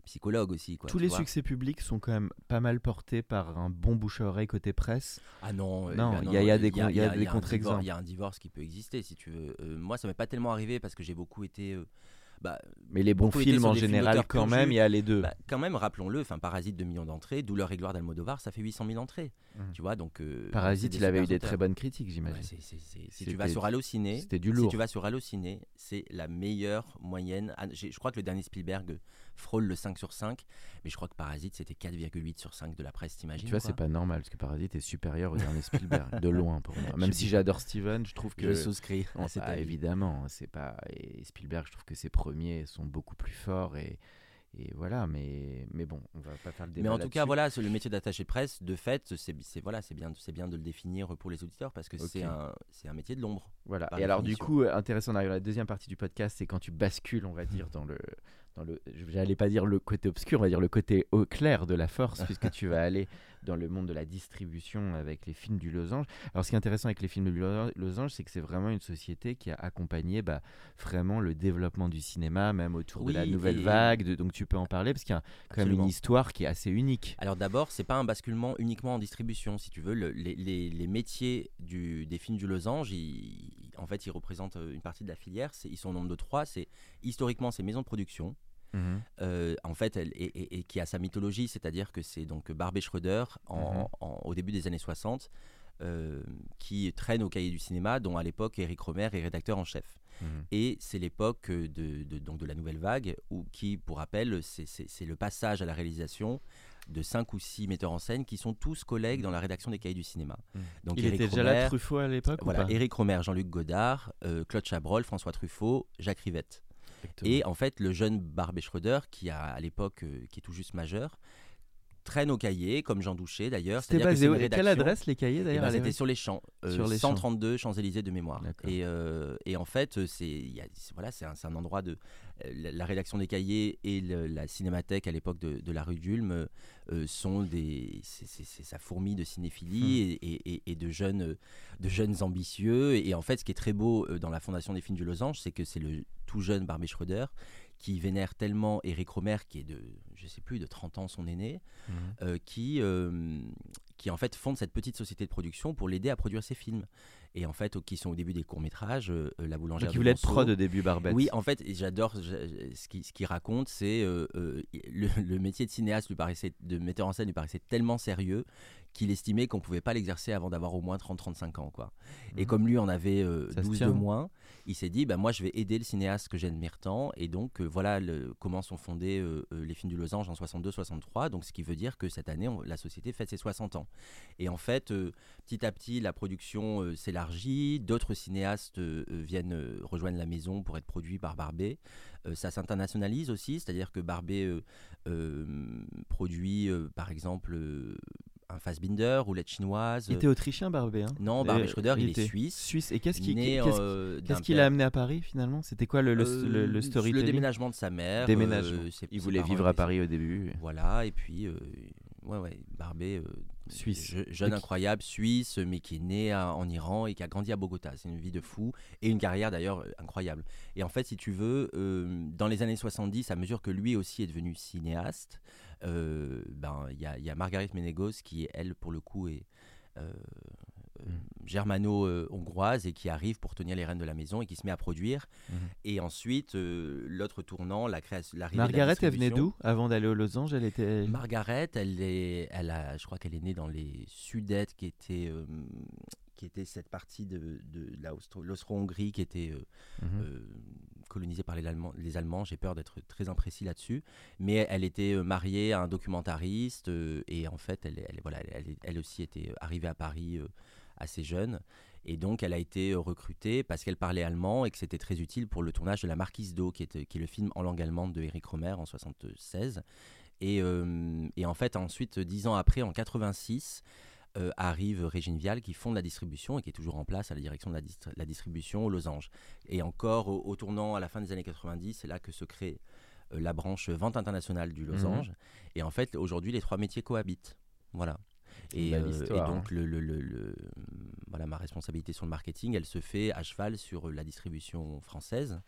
psychologue aussi. Quoi, Tous tu les vois. succès publics sont quand même pas mal portés par un bon bouche à oreille côté presse. Ah non, Non, bah il y a- il y a des con- il y a des un contre-exemples. divor- Il y a un divorce qui peut exister si tu veux. Euh, moi, ça m'est pas tellement arrivé parce que j'ai beaucoup été. euh, bah, Mais les bons beaucoup été films sur en des films général, d'auteur quand pur même, jus. il y a les deux. Bah, quand même, rappelons-le, enfin, Parasite deux millions d'entrées, Douleur et gloire d'Almodovar, ça fait huit cent mille entrées. Mhm. Tu vois, donc. euh, c'est Parasite, des il avait eu super des auteurs. très bonnes critiques, Ouais, j'imagine. c'est- c'est- c'est- si C'était- tu vas sur Allociné, C'était du si lourd. tu vas sur Allociné, c'est la meilleure moyenne. Ah, j'ai- je crois que le dernier Spielberg frôle le cinq sur cinq, mais je crois que Parasite c'était quatre virgule huit sur cinq de la presse, t'imagines Tu vois, quoi. c'est pas normal parce que Parasite est supérieur au dernier Spielberg, de loin pour moi. Même Je si dis- j'adore Steven, je trouve que. Je souscris Oh, à cet bah, avis. évidemment, c'est pas. Et Spielberg, je trouve que ses premiers sont beaucoup plus forts et. Et voilà, mais, mais bon, on va pas faire le débat. Mais en tout cas, là-dessus. voilà, c'est le métier d'attaché de presse, de fait, c'est c'est- voilà, c'est bien, c'est bien de le définir pour les auditeurs parce que Ok. c'est un, c'est un métier de l'ombre. Voilà. par Et alors, du définition. coup, euh, intéressant, on arrive à la deuxième partie du podcast, c'est quand tu bascules, on va dire, dans le. Dans le j'allais pas dire le côté obscur, on va dire le côté au clair de la force, puisque tu vas aller dans le monde de la distribution avec les films du Losange. Alors, ce qui est intéressant avec les films du Lo- Losange, c'est que c'est vraiment une société qui a accompagné bah, vraiment le développement du cinéma, même autour Oui, de la nouvelle et- vague. De, donc, tu peux en parler, parce qu'il y a quand même Absolument. une histoire qui est assez unique. Alors d'abord, c'est pas un basculement uniquement en distribution, si tu veux. Le- les, les- les métiers du, des films du Losange, ils- en fait, ils représentent une partie de la filière. C'est- Ils sont au nombre de trois. C'est historiquement ces maisons de production. Mhm. Euh, en fait, elle, et, et- et qui a sa mythologie, c'est-à-dire que c'est donc Barbet Schroeder en- Mhm. en- au début des années soixante, euh, qui traîne au cahier du cinéma, dont à l'époque Eric Romer est rédacteur en chef. Mhm. Et c'est l'époque de, de- donc de la nouvelle vague, où, qui, pour rappel, c'est- c'est c'est le passage à la réalisation de cinq ou six metteurs en scène qui sont tous collègues dans la rédaction des cahiers du cinéma. Mhm. Donc Il Éric était déjà là, Rohmer, Truffaut, à l'époque voilà, ou pas Éric Rohmer, Jean-Luc Godard, euh, Claude Chabrol, François Truffaut, Jacques Rivette. Exactement. Et en fait, le jeune Barbet Schroeder, qui a à l'époque, euh, qui est tout juste majeur, traîne au cahier, comme Jean Douché d'ailleurs. C'était C'est-à-dire que basé c'est où une et quelle rédaction- adresse, les cahiers eh d'ailleurs ben, à c'était l'époque sur les champs, euh, Sur les champs. cent trente-deux Champs-Élysées de mémoire. D'accord. Et, euh, et en fait, c'est il y a- c'est- voilà, c'est un, c'est un endroit de euh, la, la rédaction des cahiers et le- la cinémathèque à l'époque de, de la rue d'Ulm euh, sont des, c'est, c'est- c'est sa fourmi de cinéphilie Hmm. et, et- et- et de jeunes, euh, de jeunes ambitieux. Et, et en fait, ce qui est très beau euh, dans la fondation des films du Losange, c'est que c'est le tout jeune Barbet Schroeder qui vénère tellement Éric Rohmer, qui est de, je sais plus, de trente ans, son aîné, Mhm. euh, qui, euh, qui en fait fonde cette petite société de production pour l'aider à produire ses films. Et en fait, au- qui sont au début des courts-métrages, euh, La boulangère Donc, de il voulait être Monceau. prod au début, Barbette. Oui, en fait, et j'adore je- ce qu'il ce qu'il raconte, c'est euh, euh, le, le métier de cinéaste lui paraissait, de metteur en scène lui paraissait tellement sérieux qu'il estimait qu'on pouvait pas l'exercer avant d'avoir au moins trente à trente-cinq ans, quoi. Et Mhm. comme lui en avait euh, Ça se douze tient. de moins, il s'est dit, bah, moi je vais aider le cinéaste que j'admire tant, et donc euh, voilà le- comment sont fondés euh, euh, les films du Losange en soixante-deux soixante-trois, donc ce qui veut dire que cette année, on- la société fête ses soixante ans. Et en fait, euh, petit à petit, la production euh, s'élargit, d'autres cinéastes euh, euh, viennent euh, rejoindre la maison pour être produits par Barbet. Euh, ça s'internationalise aussi, c'est-à-dire que Barbet euh, euh, produit euh, par exemple euh, un Fassbinder, roulette chinoise. Il était autrichien, Barbet. Hein Non, Barbet Et- Schroeder, il, était est suisse. Suisse. Et qu'est-ce qui, né, qu'est-ce, euh, d'un qu'est-ce qui père- l'a amené à Paris finalement C'était quoi le, le, Euh, le, le storytelling Le déménagement de sa mère. Déménagement. euh, ses- Il ses voulait parents vivre à étaient- Paris au début. Voilà, et puis, euh, ouais, ouais, Barbet, euh, Suisse. je- jeune Et qui- incroyable, suisse, mais qui est né à- en Iran et qui a grandi à Bogota. C'est une vie de fou et une carrière d'ailleurs euh, incroyable. Et en fait, si tu veux, euh, dans les années soixante-dix, à mesure que lui aussi est devenu cinéaste, euh, ben, il y, a- il y a Margaret Ménégos qui, elle, pour le coup, est euh, euh, Mm. germano-hongroise et qui arrive pour tenir les rênes de la maison et qui se met à produire. Mhm. Et ensuite, euh, l'autre tournant, la création, l'arrivée de la Margaret, elle venait distribution. d'où avant d'aller aux Losange Elle était. Margaret, elle est, elle a, je crois qu'elle est née dans les Sudètes, qui était, euh, qui était cette partie de, de la Austro- l'Austro-Hongrie qui était euh, Mhm. euh, colonisée par les Allemands. Les Allemands, j'ai peur d'être très imprécis là-dessus, mais elle était euh, mariée à un documentariste euh, et en fait, elle, elle, voilà, elle, elle, elle aussi était arrivée à Paris euh, assez jeune. Et donc, elle a été euh, recrutée parce qu'elle parlait allemand et que c'était très utile pour le tournage de La Marquise d'O, qui est, qui est le film en langue allemande de Éric Rohmer en soixante-seize. Et, euh, et en fait, ensuite, dix ans après, en quatre-vingt-six, euh, arrive Régine Vial qui fonde la distribution et qui est toujours en place à la direction de la, distri- la distribution aux Losanges. Et encore au, au tournant à la fin des années quatre-vingt-dix, c'est là que se crée euh, la branche vente internationale du Losange. Et en fait, aujourd'hui, les trois métiers cohabitent. Voilà. Et, Belle euh, histoire, et donc, hein. le, le- le- le- voilà, ma responsabilité sur le marketing, elle se fait à cheval sur la distribution française.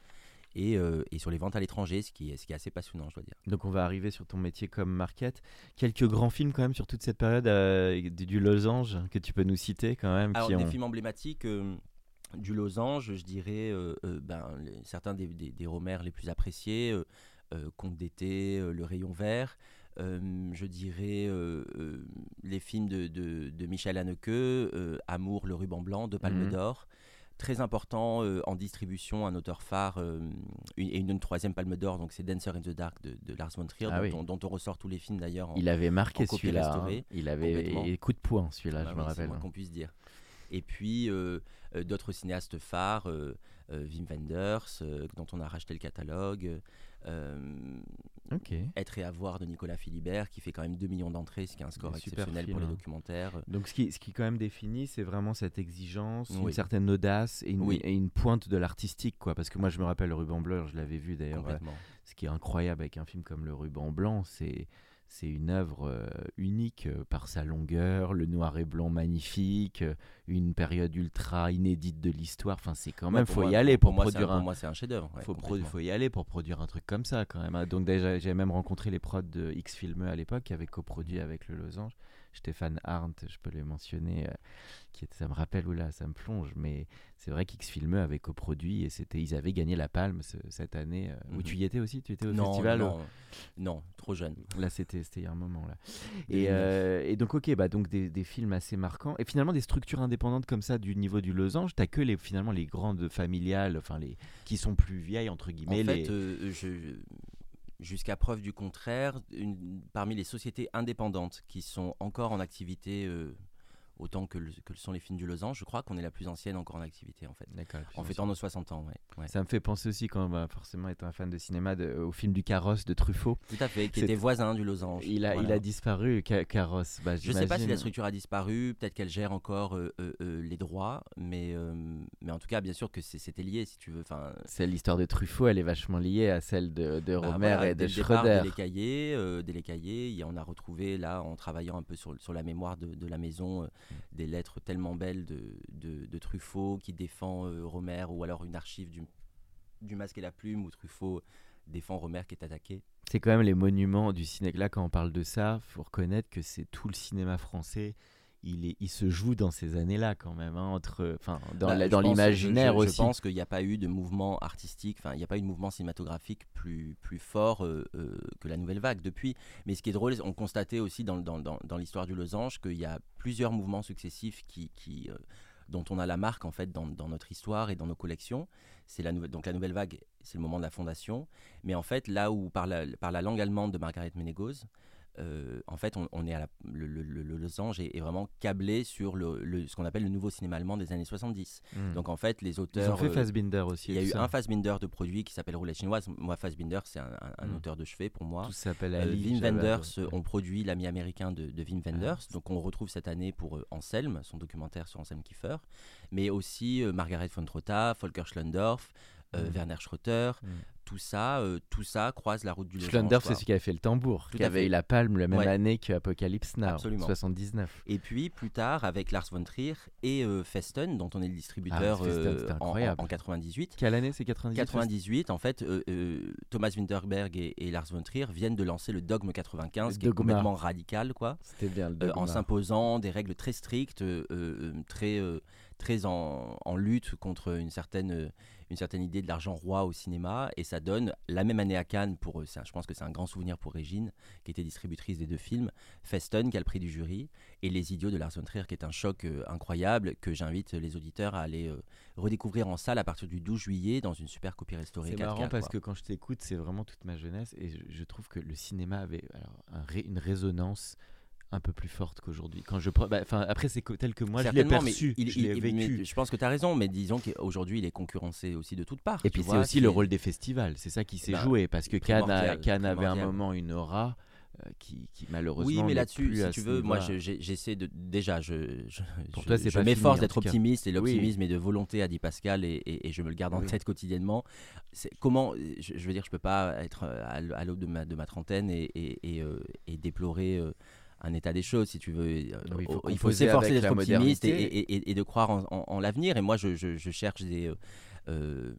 et, euh, et sur les ventes à l'étranger, ce qui, est, ce qui est assez passionnant, je dois dire. Donc on va arriver sur ton métier comme market. Quelques grands films quand même sur toute cette période euh, du, du Losange que tu peux nous citer quand même. Alors qui des ont... films emblématiques euh, du Losange, je dirais euh, euh, ben, les, certains des, des, des Romers les plus appréciés, euh, euh, Conte d'été, euh, Le Rayon Vert. Euh, je dirais euh, euh, les films de, de, de Michel Haneke, euh, Amour, Le Ruban Blanc, Deux Palmes Mhm. d'Or. Très important euh, en distribution, un auteur phare euh, une, et une, une troisième Palme d'Or, donc c'est Dancer in the Dark de, de Lars von Trier, Ah dont, oui. on, dont on ressort tous les films d'ailleurs. En, Il avait marqué en copie celui-là. restaurée, Hein. Il avait complètement. et coup de poing celui-là, Bah je oui, me c'est rappelle. le moins qu'on puisse dire. Et puis euh, euh, d'autres cinéastes phares, euh, euh, Wim Wenders, euh, dont on a racheté le catalogue. Euh, Ok. Être et avoir de Nicolas Philibert, qui fait quand même deux millions d'entrées, ce qui est un score Des super exceptionnel films, pour les hein. documentaires. Donc ce qui, ce qui quand même définit, c'est vraiment cette exigence, une Oui. certaine audace et une, Oui. et une pointe de l'artistique, quoi. Parce que moi, je me rappelle Le Ruban Blanc, je l'avais vu d'ailleurs. euh, Complètement. ce qui est incroyable avec un film comme Le Ruban Blanc, c'est c'est une œuvre euh, unique euh, par sa longueur, le noir et blanc magnifique, euh, une période ultra inédite de l'histoire. Enfin, c'est quand même, Ouais, pour faut moi- y aller pour, moi, c'est produire un, un. Pour moi, c'est un chef-d'œuvre. ouais, faut, pro- complètement. faut y aller pour produire un truc comme ça quand même. hein. Donc déjà, j'ai même rencontré les prods de X-Filmeux à l'époque qui avaient coproduit avec le Losange. Stéphane Arndt, je peux les mentionner, euh, qui est, ça me rappelle, oula, ça me plonge, mais c'est vrai qu'X-Filmeux avait coproduit et c'était, ils avaient gagné la Palme ce- cette année. euh, Où Mhm. tu y étais aussi, tu étais au non, festival non, non, trop jeune. Là, c'était c'était il y a un moment. Là. deux Et, mille neuf. euh, et donc, ok, bah, donc des, des films assez marquants. Et finalement, des structures indépendantes comme ça du niveau du Losange, t'as que les, finalement les grandes familiales, enfin les qui sont plus vieilles, entre guillemets. En fait, les... euh, je- jusqu'à preuve du contraire, une- parmi les sociétés indépendantes qui sont encore en activité euh, autant que le, que le sont les films du Losange, je crois qu'on est la plus ancienne encore en activité en fait. D'accord, et puis En on fêtant s'en- nos soixante ans, ouais. ouais. Ça me fait penser aussi, quand bah, forcément étant un fan de cinéma, de- au film du Carrosse de Truffaut. Tout à fait, qui C'est- était voisin du Losange. Il a, Voilà. il a disparu, Ca- Carrosse. Bah, Je ne sais pas si la j'imagine. structure a disparu, peut-être qu'elle gère encore euh, euh, euh, les droits, mais, euh, mais en tout cas, bien sûr que c'est- c'était lié, si tu veux. Enfin, C'est l'histoire de Truffaut, elle est vachement liée à celle de, de bah, Romer voilà, et de dès le départ, Schroeder. Dès les cahiers, euh, dès les cahiers, il y a- on a retrouvé là, en travaillant un peu sur, sur la mémoire de, de la maison, euh, des lettres tellement belles de, de, de Truffaut qui défend euh, Romer, ou alors une archive du, du Masque et la Plume où Truffaut défend Romer qui est attaqué. C'est quand même les monuments du cinéma. Là, quand on parle de ça, faut reconnaître que c'est tout le cinéma français. Il, est, il se joue dans ces années-là quand même, hein, entre, enfin, dans, Bah, la- je dans pense- l'imaginaire je, je, aussi. Je pense qu'il n'y a pas eu de mouvement artistique, enfin, il n'y a pas eu de mouvement cinématographique plus, plus fort euh, euh, que la Nouvelle Vague depuis. Mais ce qui est drôle, on constatait aussi dans, dans, dans, dans l'histoire du Losange qu'il y a plusieurs mouvements successifs qui, qui, euh, dont on a la marque en fait dans, dans notre histoire et dans nos collections. C'est la nouvelle, donc la Nouvelle Vague, c'est le moment de la fondation. Mais en fait, là où par la, par la langue allemande de Margaret Ménégoz, Euh, en fait, on, on est à la, le, le, le, le Losange est, est vraiment câblé sur le, le, ce qu'on appelle le nouveau cinéma allemand des années soixante-dix. Mm. Donc en fait, les Ils auteurs. ont fait euh, Fassbinder aussi. il y a tout eu ça. un Fassbinder de produit qui s'appelle Roulette chinoise. Moi, Fassbinder, c'est un, un, un Mm. auteur de chevet pour moi. Tout s'appelle Euh, Ali. Wim j'avais Wenders, adoré. euh, on produit l'ami américain de, de Wim Wenders. Ah, Donc on retrouve cette année pour euh, Anselme, son documentaire sur Anselme Kiefer. Mais aussi euh, Margaret von Trotta, Volker Schlöndorff, euh, Mm. Werner Schröter. Mm. Tout ça, euh, tout ça croise la route du Losange. Schlöndorff, c'est quoi. celui qui avait fait le tambour, Tout qui à avait fait. eu la palme la même Ouais. année que Apocalypse Now, Absolument. soixante-dix-neuf. Et puis plus tard, avec Lars von Trier et euh, Festen, dont on est le distributeur Ah, Festen, euh, c'était en, en, incroyable. en quatre-vingt-dix-huit. Quelle année c'est quatre-vingt-dix quatre-vingt-dix-huit, en fait, euh, euh, Thomas Winterberg et, et Lars von Trier viennent de lancer le Dogme quatre-vingt-quinze, Le qui est Dogma. complètement radical, quoi, C'était bien le euh, dogma. en s'imposant des règles très strictes, euh, euh, très, euh, très en, en lutte contre une certaine, euh, une certaine idée de l'argent roi au cinéma. Et ça donne, la même année à Cannes, pour, euh, c'est un- je pense que c'est un grand souvenir pour Régine, qui était distributrice des deux films, Festen, qui a le prix du jury, et Les Idiots de Lars von Trier, qui est un choc euh, incroyable, que j'invite les auditeurs à aller euh, redécouvrir en salle à partir du douze juillet, dans une super copie restaurée C'est quatre K. marrant parce quoi. que quand je t'écoute, c'est vraiment toute ma jeunesse et je, je trouve que le cinéma avait alors, un ré- une résonance un peu plus forte qu'aujourd'hui. Quand je prends, bah, enfin, après c'est co- tel que moi je l'ai Certainement, perçu, mais il- je l'ai il- vécu. mais je pense que tu as raison, mais disons qu'aujourd'hui, il est concurrencé aussi de toutes parts. Et tu puis c'est vois, aussi le rôle des festivals, c'est ça qui s'est Bah, joué parce que Cannes, a- primordial, Cannes avait un primordial. moment une aura euh, qui, qui malheureusement Oui, mais n'est là-dessus, plus si à tu ce veux, moi, niveau-là. je- j'ai- j'essaie de. Déjà, je, je, Pour je- toi, c'est je pas m'efforce fini, en d'être tout cas. optimiste et Oui. l'optimisme est de volonté, a dit Pascal, et, et- et je me le garde en Oui. tête quotidiennement. C'est, comment, je, je veux dire, je peux pas être à l- à l'aube de ma, de ma trentaine et, et, et, euh, et déplorer. euh, un état des choses, si tu veux. Oui, il faut il faut composer s'efforcer avec d'être la optimiste et, modernité. et- et- et de croire en, en- en l'avenir. Et moi, je, je- je cherche des. euh, euh,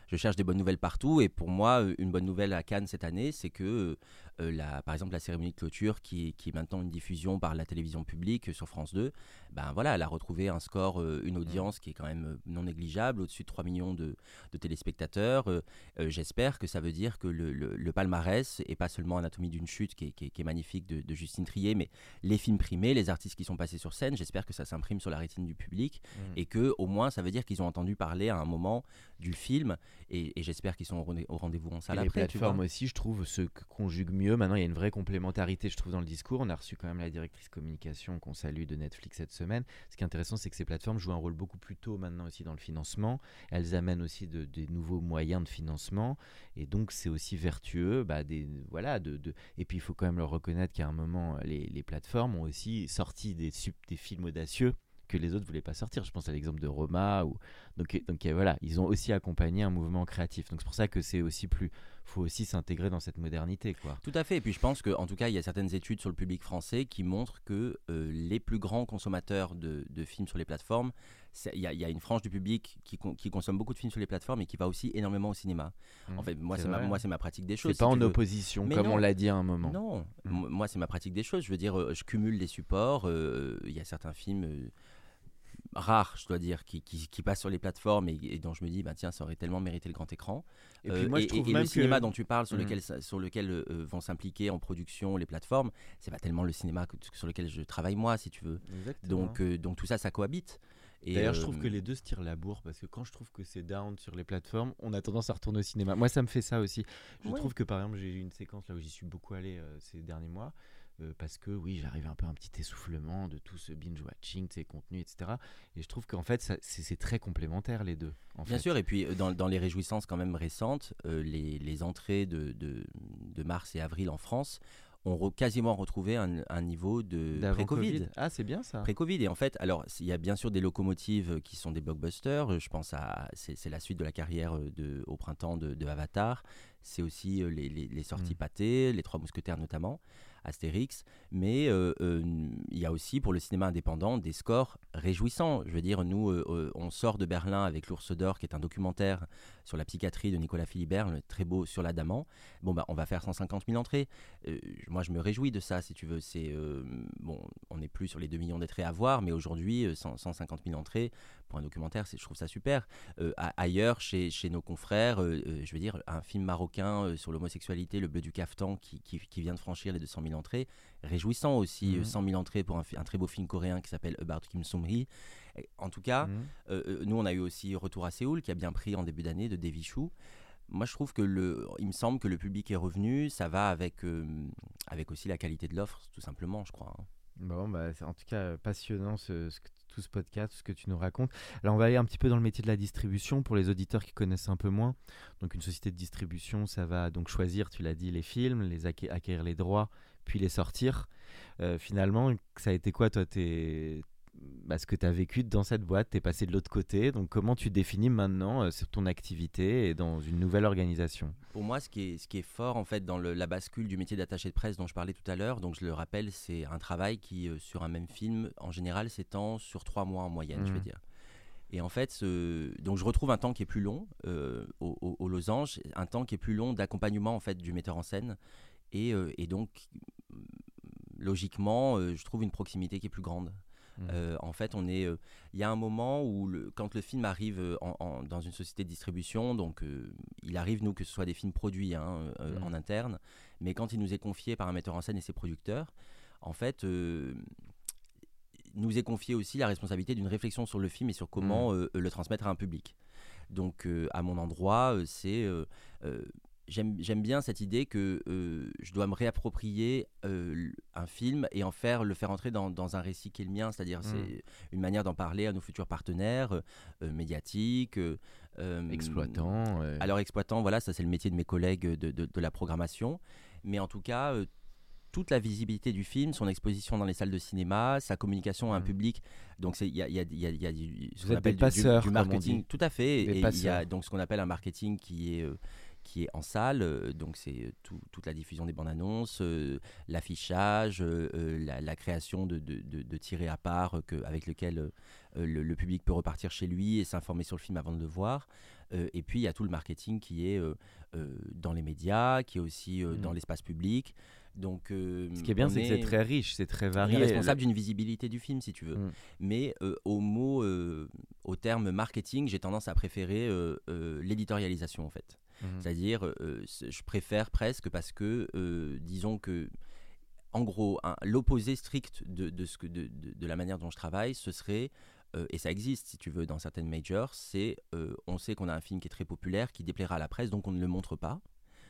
je cherche des bonnes nouvelles partout. Et pour moi, une bonne nouvelle à Cannes cette année, c'est que, euh, la, par exemple, la cérémonie de clôture, qui, qui est maintenant une diffusion par la télévision publique sur France deux, ben voilà, elle a retrouvé un score, euh, une audience mmh. qui est quand même non négligeable, au-dessus de trois millions de, de téléspectateurs. Euh, euh, j'espère que ça veut dire que le, le, le palmarès, et pas seulement Anatomie d'une chute, qui est, qui est, qui est magnifique, de, de Justine Triet, mais les films primés, les artistes qui sont passés sur scène, j'espère que ça s'imprime sur la rétine du public mmh. et que au moins ça veut dire qu'ils ont entendu parler à un moment du film, et, et j'espère qu'ils sont au rendez-vous en salle et après. Les plateformes aussi, je trouve, se conjuguent mieux. Maintenant, il y a une vraie complémentarité, je trouve, dans le discours. On a reçu quand même la directrice communication qu'on salue de Netflix cette semaine. Ce qui est intéressant, c'est que ces plateformes jouent un rôle beaucoup plus tôt maintenant aussi dans le financement. Elles amènent aussi de, des nouveaux moyens de financement, et donc c'est aussi vertueux. Bah, des, voilà, de, de... Et puis il faut quand même leur reconnaître qu'à un moment, les, les plateformes ont aussi sorti des, des films audacieux que les autres ne voulaient pas sortir. Je pense à l'exemple de Roma. Ou... Donc, donc voilà, ils ont aussi accompagné un mouvement créatif. Donc c'est pour ça que c'est aussi plus... faut aussi s'intégrer dans cette modernité, quoi. Tout à fait. Et puis je pense qu'en tout cas, il y a certaines études sur le public français qui montrent que euh, les plus grands consommateurs de, de films sur les plateformes, il y, y a une frange du public qui, qui consomme beaucoup de films sur les plateformes et qui va aussi énormément au cinéma. Mmh, en fait, moi, c'est, c'est ma, moi, c'est ma pratique des choses. C'est pas si en opposition, veux. Comme non. on l'a dit à un moment. Non, mmh. moi, c'est ma pratique des choses. Je veux dire, je cumule les supports. Il euh, y a certains films... Euh, rares, je dois dire, qui, qui, qui passent sur les plateformes et, et dont je me dis, bah, tiens, ça aurait tellement mérité le grand écran. Et, puis moi, euh, je trouve et, et même le que... cinéma dont tu parles, sur mmh. lequel, sur lequel euh, vont s'impliquer en production les plateformes, c'est pas tellement le cinéma que, sur lequel je travaille moi, si tu veux. Donc, euh, donc tout ça, ça cohabite. Et D'ailleurs, euh... je trouve que les deux se tirent la bourre, parce que quand je trouve que c'est down sur les plateformes, on a tendance à retourner au cinéma. Moi, ça me fait ça aussi. Je ouais. trouve que, par exemple, j'ai eu une séquence là où j'y suis beaucoup allé euh, ces derniers mois. Euh, parce que oui, j'arrive un peu à un petit essoufflement de tout ce binge-watching, ces contenus, et cetera. Et je trouve qu'en fait, ça, c'est, c'est très complémentaire, les deux. En Bien fait. sûr, et puis dans, dans les réjouissances quand même récentes, euh, les, les entrées de, de, de mars et avril en France ont re, quasiment retrouvé un, un niveau de D'avant pré-Covid. Covid. Ah, c'est bien ça. Pré-Covid. Et en fait, alors, il y a bien sûr des locomotives qui sont des blockbusters. Je pense à... C'est, c'est la suite de la carrière de, au printemps de, de Avatar. C'est aussi les, les, les sorties mmh. pâtées, les Trois Mousquetaires notamment, Astérix. Mais il euh, euh, y a aussi pour le cinéma indépendant des scores réjouissants. Je veux dire, nous, euh, on sort de Berlin avec L'Ours d'Or, qui est un documentaire sur la psychiatrie de Nicolas Philibert, le très beau Sur l'Adamant. Bon, bah, on va faire cent cinquante mille entrées. Euh, moi, je me réjouis de ça, si tu veux. C'est, euh, bon, on n'est plus sur les deux millions d'entrées à voir, mais aujourd'hui, cent cinquante mille entrées pour un documentaire, c'est, je trouve ça super. Euh, ailleurs, chez, chez nos confrères, euh, je veux dire, un film marocain euh, sur l'homosexualité, Le Bleu du Caftan, qui, qui, qui vient de franchir les deux cent mille entrées, réjouissant aussi. Mmh. cent mille entrées pour un, un très beau film coréen qui s'appelle About Kim Sung-hee. En tout cas, mmh. euh, nous, on a eu aussi Retour à Séoul, qui a bien pris en début d'année, de David Chou. Moi, je trouve que le, il me semble que le public est revenu. Ça va avec, euh, avec aussi la qualité de l'offre, tout simplement, je crois. Hein. Bon, bah, c'est en tout cas passionnant ce, ce, tout ce podcast, tout ce que tu nous racontes. Alors, on va aller un petit peu dans le métier de la distribution pour les auditeurs qui connaissent un peu moins. Donc, une société de distribution, ça va donc choisir, tu l'as dit, les films, les acquérir, acquérir les droits, puis les sortir. Euh, finalement, ça a été quoi, toi, tes... bah, ce que tu as vécu dans cette boîte, tu es passé de l'autre côté. Donc, comment tu définis maintenant euh, sur ton activité et dans une nouvelle organisation ? Pour moi, ce qui est, ce qui est fort en fait dans le, la bascule du métier d'attaché de presse dont je parlais tout à l'heure, donc je le rappelle, c'est un travail qui, euh, sur un même film, en général, s'étend sur trois mois en moyenne, mmh. je vais dire. Et en fait, ce... donc je retrouve un temps qui est plus long euh, au, au, au losange, un temps qui est plus long d'accompagnement en fait du metteur en scène, et, euh, et donc logiquement, euh, je trouve une proximité qui est plus grande. Mmh. Euh, en fait, on est, il euh, y a un moment où le, quand le film arrive en, en, dans une société de distribution, donc euh, il arrive nous que ce soit des films produits hein, euh, mmh. en interne, mais quand il nous est confié par un metteur en scène et ses producteurs, en fait, euh, nous est confié aussi la responsabilité d'une réflexion sur le film et sur comment mmh. euh, le transmettre à un public. Donc, euh, à mon endroit, euh, c'est euh, euh, J'aime, j'aime bien cette idée que euh, je dois me réapproprier euh, un film et en faire, le faire entrer dans, dans un récit qui est le mien, c'est-à-dire mmh. c'est une manière d'en parler à nos futurs partenaires euh, médiatiques. Euh, exploitants. Ouais. Alors exploitants, voilà, ça c'est le métier de mes collègues de, de, de la programmation. Mais en tout cas, euh, toute la visibilité du film, son exposition dans les salles de cinéma, sa communication à un mmh. public. Donc il y a, y a, y a, y a du, ce Vous qu'on êtes appelle des passeurs, du, du marketing. Tout à fait. Des et il y a donc ce qu'on appelle un marketing qui est... Euh, qui est en salle, euh, donc c'est tout, toute la diffusion des bandes annonces, euh, l'affichage, euh, euh, la, la création de, de, de, de tirets à part euh, que, avec lesquels euh, le, le public peut repartir chez lui et s'informer sur le film avant de le voir. Euh, et puis il y a tout le marketing qui est euh, euh, dans les médias, qui est aussi euh, mmh. dans l'espace public. Donc, euh, ce qui est bien, c'est est, que c'est très riche, c'est très varié. On est responsable le... d'une visibilité du film, si tu veux. Mmh. Mais euh, au mot, euh, au terme marketing, j'ai tendance à préférer euh, euh, l'éditorialisation, en fait. Mmh. C'est-à-dire, euh, je préfère presque parce que, euh, disons que, en gros, hein, l'opposé strict de, de, ce que, de, de, de la manière dont je travaille, ce serait, euh, et ça existe, si tu veux, dans certaines majors, c'est, euh, on sait qu'on a un film qui est très populaire, qui déplaira à la presse, donc on ne le montre pas.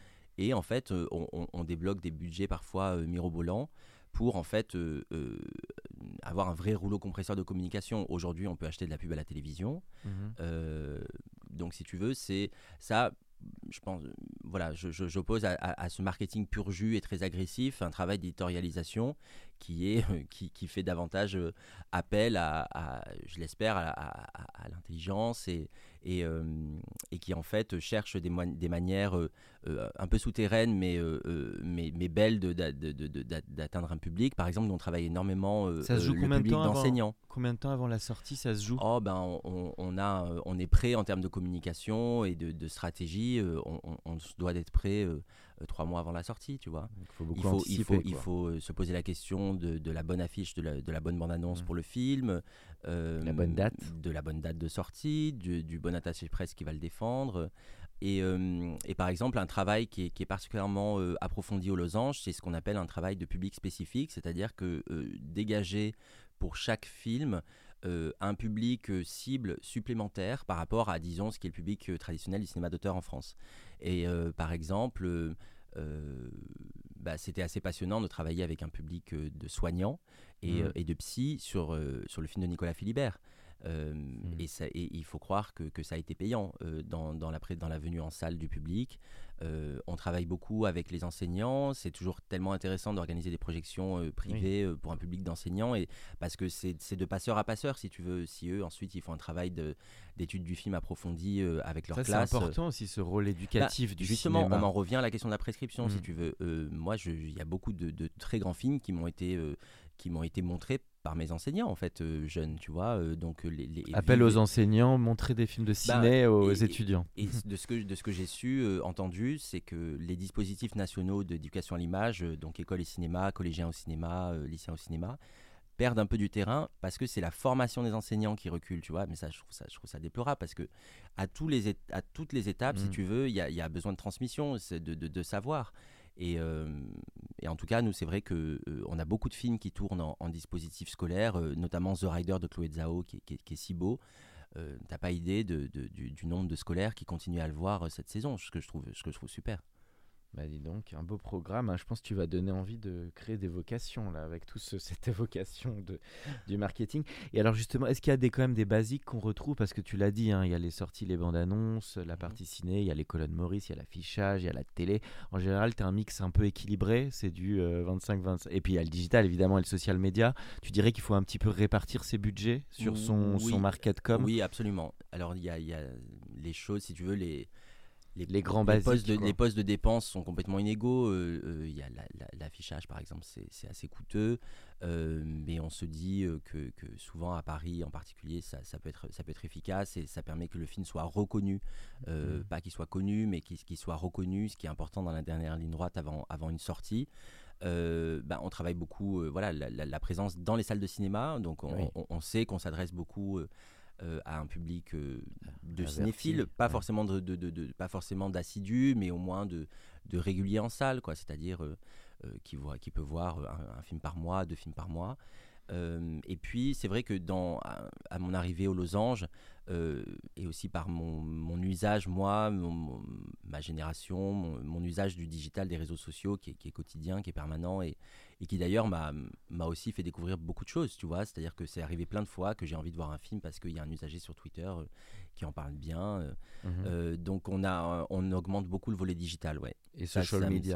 Et en fait, euh, on, on, on débloque des budgets parfois euh, mirobolants pour en fait euh, euh, avoir un vrai rouleau compresseur de communication. Aujourd'hui, on peut acheter de la pub à la télévision. Mmh. Euh, donc, si tu veux, c'est ça. Je pense, voilà, je, je, j'oppose à, à, à ce marketing pur jus et très agressif un travail d'éditorialisation qui est qui, qui fait davantage euh, appel à, à, je l'espère, à, à, à l'intelligence et et, euh, et qui en fait cherche des, mo- des manières euh, euh, un peu souterraines mais euh, mais mais belles de, de, de, de, d'atteindre un public. Par exemple, on travaille énormément euh, ça se joue le combien public de temps d'enseignants. Avant, combien de temps avant la sortie ça se joue? Oh ben on, on a on est prêt en termes de communication et de, de stratégie. Euh, on, on, on doit être prêt euh, trois mois avant la sortie, tu vois. Donc, faut beaucoup il faut il faut quoi. il faut euh, se poser la question de, de la bonne affiche, de la, de la bonne bande annonce mmh. pour le film, euh, la bonne date, de la bonne date de sortie, du, du bon attaché presse qui va le défendre. Et, euh, et par exemple, un travail qui est, qui est particulièrement euh, approfondi aux losanges, c'est ce qu'on appelle un travail de public spécifique, c'est-à-dire que euh, dégager pour chaque film euh, un public euh, cible supplémentaire par rapport à, disons, ce qui est le public euh, traditionnel du cinéma d'auteur en France. Et euh, par exemple, euh, euh, bah, c'était assez passionnant de travailler avec un public euh, de soignants et, mmh. euh, et de psy sur, euh, sur le film de Nicolas Philibert. Euh, mmh. et, ça, et il faut croire que, que ça a été payant euh, dans, dans, la, dans la venue en salle du public. Euh, on travaille beaucoup avec les enseignants. C'est toujours tellement intéressant d'organiser des projections euh, privées oui. euh, pour un public d'enseignants, et, parce que c'est, c'est de passeur à passeur, si tu veux. Si eux, ensuite, ils font un travail de, d'étude du film approfondi euh, avec leur ça, classe. C'est important aussi, ce rôle éducatif bah, du justement, cinéma. Justement, on en revient à la question de la prescription, mmh. si tu veux. Euh, moi, il y a beaucoup de, de très grands films qui m'ont été, euh, qui m'ont été montrés par mes enseignants en fait euh, jeunes, tu vois. Euh, donc les, les appel aux enseignants, montrer des films de ciné bah, aux et, étudiants. Et de ce que de ce que j'ai su euh, entendu, c'est que les dispositifs nationaux d'éducation à l'image, euh, donc école et cinéma, collégiens au cinéma, euh, lycéens au cinéma, perdent un peu du terrain parce que c'est la formation des enseignants qui recule, tu vois. Mais ça, je trouve ça, je trouve ça déplorable parce que à tous les é- à toutes les étapes, mmh. si tu veux, il y a, y a besoin de transmission, c'est de, de, de savoir. Et, euh, et en tout cas, nous, c'est vrai qu'on euh, a beaucoup de films qui tournent en, en dispositif scolaire, euh, notamment The Rider de Chloé Zhao, qui, qui, qui est si beau. Euh, t'as pas idée de, de, du, du nombre de scolaires qui continuent à le voir euh, cette saison, ce que je trouve, ce que je trouve super. Bah dis donc, un beau programme, hein. Je pense que tu vas donner envie de créer des vocations là, avec toute ce, cette évocation de, du marketing. Et alors justement, est-ce qu'il y a des, quand même des basiques qu'on retrouve? Parce que tu l'as dit, hein, il y a les sorties, les bandes annonces, la partie ciné, il y a les colonnes Maurice, il y a l'affichage, il y a la télé. En général, tu as un mix un peu équilibré, c'est du euh, vingt-cinq vingt-cinq. Et puis il y a le digital évidemment et le social media. Tu dirais qu'il faut un petit peu répartir ses budgets sur son, oui, son market com? Oui, absolument. Alors il y a, y a les choses, si tu veux, les... Les, les grands les basiques, postes de, les postes de dépenses sont complètement inégaux. Il euh, euh, y a la, la, l'affichage, par exemple, c'est, c'est assez coûteux. Euh, mais on se dit euh, que, que souvent, à Paris en particulier, ça, ça, peut être, ça peut être efficace et ça permet que le film soit reconnu. Euh, mmh. Pas qu'il soit connu, mais qu'il, qu'il soit reconnu, ce qui est important dans la dernière ligne droite avant, avant une sortie. Euh, bah, on travaille beaucoup euh, voilà, la, la, la présence dans les salles de cinéma. Donc, on, oui. on, on sait qu'on s'adresse beaucoup... Euh, Euh, à un public euh, de Averti, cinéphiles, pas, ouais. forcément de, de, de, de, pas forcément d'assidus, mais au moins de, de réguliers en salle, quoi. C'est-à-dire euh, euh, qui, voit, qui peut voir un, un film par mois, deux films par mois. Euh, et puis, c'est vrai que dans, à, à mon arrivée aux Losanges, euh, et aussi par mon, mon usage, moi, mon, mon, ma génération, mon, mon usage du digital, des réseaux sociaux, qui est, qui est quotidien, qui est permanent, et, et qui d'ailleurs m'a, m'a aussi fait découvrir beaucoup de choses, tu vois. C'est-à-dire que c'est arrivé plein de fois que j'ai envie de voir un film parce qu'il y a un usager sur Twitter euh, qui en parle bien. Euh, mmh. euh, donc, on, a, on augmente beaucoup le volet digital, ouais. Et social ça, media.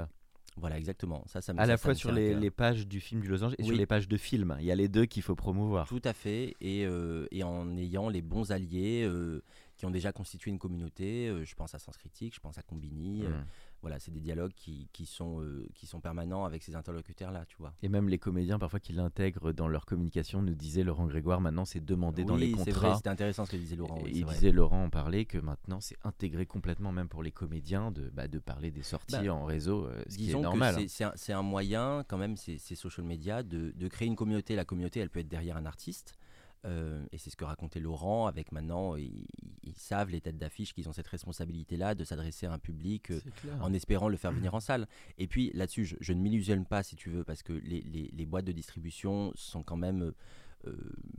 Voilà, exactement. Ça, ça me, À ça, la ça fois me sur tient à les, cœur. les pages du film du Losange et Oui. sur les pages de film. Il y a les deux qu'il faut promouvoir. Tout à fait, et, euh, et en ayant les bons alliés euh, qui ont déjà constitué une communauté. Euh, je pense à Sens Critique, je pense à Combini. euh, Mmh. voilà, c'est des dialogues qui, qui, sont, euh, qui sont permanents avec ces interlocuteurs-là, tu vois. Et même les comédiens, parfois, qui l'intègrent dans leur communication, nous disait Laurent Grégoire, maintenant c'est demandé dans les Oui, c'est vrai, contrats. c'était intéressant ce que disait Laurent. oui, Et c'est il vrai. disait, Laurent en parlait, que maintenant c'est intégré complètement, même pour les comédiens, de, bah, de parler des sorties Bah, en réseau, euh, ce qui est Disons normal. que c'est, c'est, un, c'est un moyen, quand même, ces, ces social media, de, de créer une communauté. La communauté, elle peut être derrière un artiste. Euh, et c'est ce que racontait Laurent, avec maintenant, ils, ils savent, les têtes d'affiche, qu'ils ont cette responsabilité-là de s'adresser à un public euh, C'est clair. en espérant le faire venir en salle. Et puis là-dessus, je, je ne m'illusionne pas, si tu veux, parce que les, les, les boîtes de distribution sont quand même euh,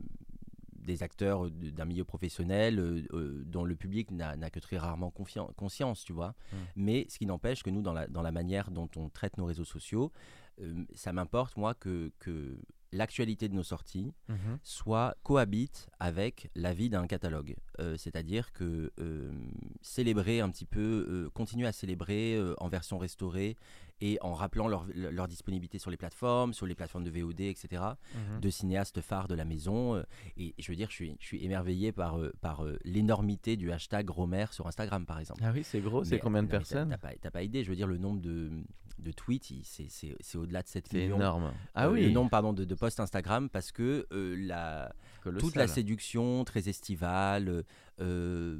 des acteurs de- d'un milieu professionnel euh, euh, dont le public n'a, n'a que très rarement confian- conscience, tu vois. Mm. Mais ce qui n'empêche que nous, dans la, dans la manière dont on traite nos réseaux sociaux, euh, ça m'importe, moi, que, que l'actualité de nos sorties Mhm. soit cohabite avec la vie d'un catalogue. Euh, c'est-à-dire que euh, célébrer un petit peu, euh, continuer à célébrer euh, en version restaurée et en rappelant leur, leur disponibilité sur les plateformes, sur les plateformes de V O D, et cetera, Mhm. de cinéastes phares de la maison. euh, et je veux dire, je suis, je suis émerveillé par, euh, par euh, l'énormité du hashtag Romer sur Instagram, par exemple. Ah oui, c'est gros, c'est Mais- combien de non, mais t'as- personnes? T'as pas, t'as pas idée, je veux dire, le nombre de, de tweets, il- c'est, c'est, c'est au-delà de sept C'est millions. énorme. Ah Euh, oui, Le nombre, pardon, de, de posts Instagram, parce que euh, la, colossal. toute la séduction très estivale, euh,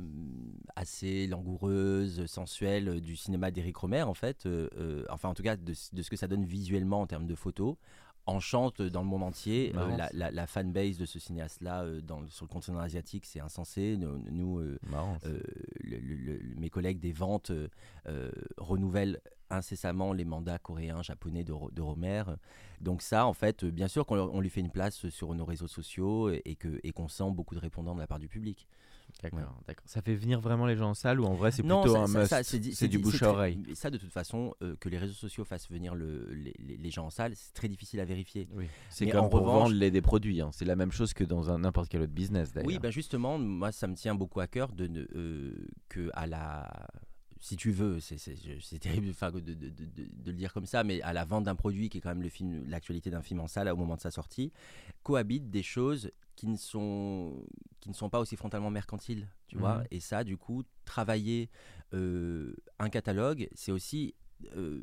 assez langoureuse, sensuelle du cinéma d'Éric Romer, en fait, euh, euh, enfin en tout cas de, de ce que ça donne visuellement en termes de photos, enchante dans le monde entier. Euh, Marrant, la, ça. la, la fanbase de ce cinéaste-là euh, dans, sur le continent asiatique, c'est insensé. Nous, nous, euh, Marrant. ça. euh, le- le- le- mes collègues des ventes euh, euh, renouvellent incessamment les mandats coréens, japonais de, Ro- de Romer. Donc ça, en fait, euh, bien sûr qu'on leur- on lui fait une place sur nos réseaux sociaux et, que, et qu'on sent beaucoup de répondants de la part du public. D'accord, ouais. d'accord. Ça fait venir vraiment les gens en salle ou en vrai c'est Non, plutôt ça- un ça- must? ça, c'est, di- c'est du di- bouche c'est à très- oreille. mais ça, de toute façon, euh, que les réseaux sociaux fassent venir le- les, les- les gens en salle, c'est très difficile à vérifier. Oui. C'est Mais comme en pour revanche- vendre les, des produits. hein. C'est la même chose que dans un, n'importe quel autre business d'ailleurs. Oui, bah justement, moi, ça me tient beaucoup à cœur de ne, euh, que à la, si tu veux, c'est, c'est, je- c'est terrible enfin, de, de- de- de- de le dire comme ça, mais à la vente d'un produit qui est quand même le film, l'actualité d'un film en salle au moment de sa sortie, cohabitent des choses qui ne sont, qui ne sont pas aussi frontalement mercantiles, tu vois. Mhm. Et ça, du coup, travailler euh, un catalogue, c'est aussi euh,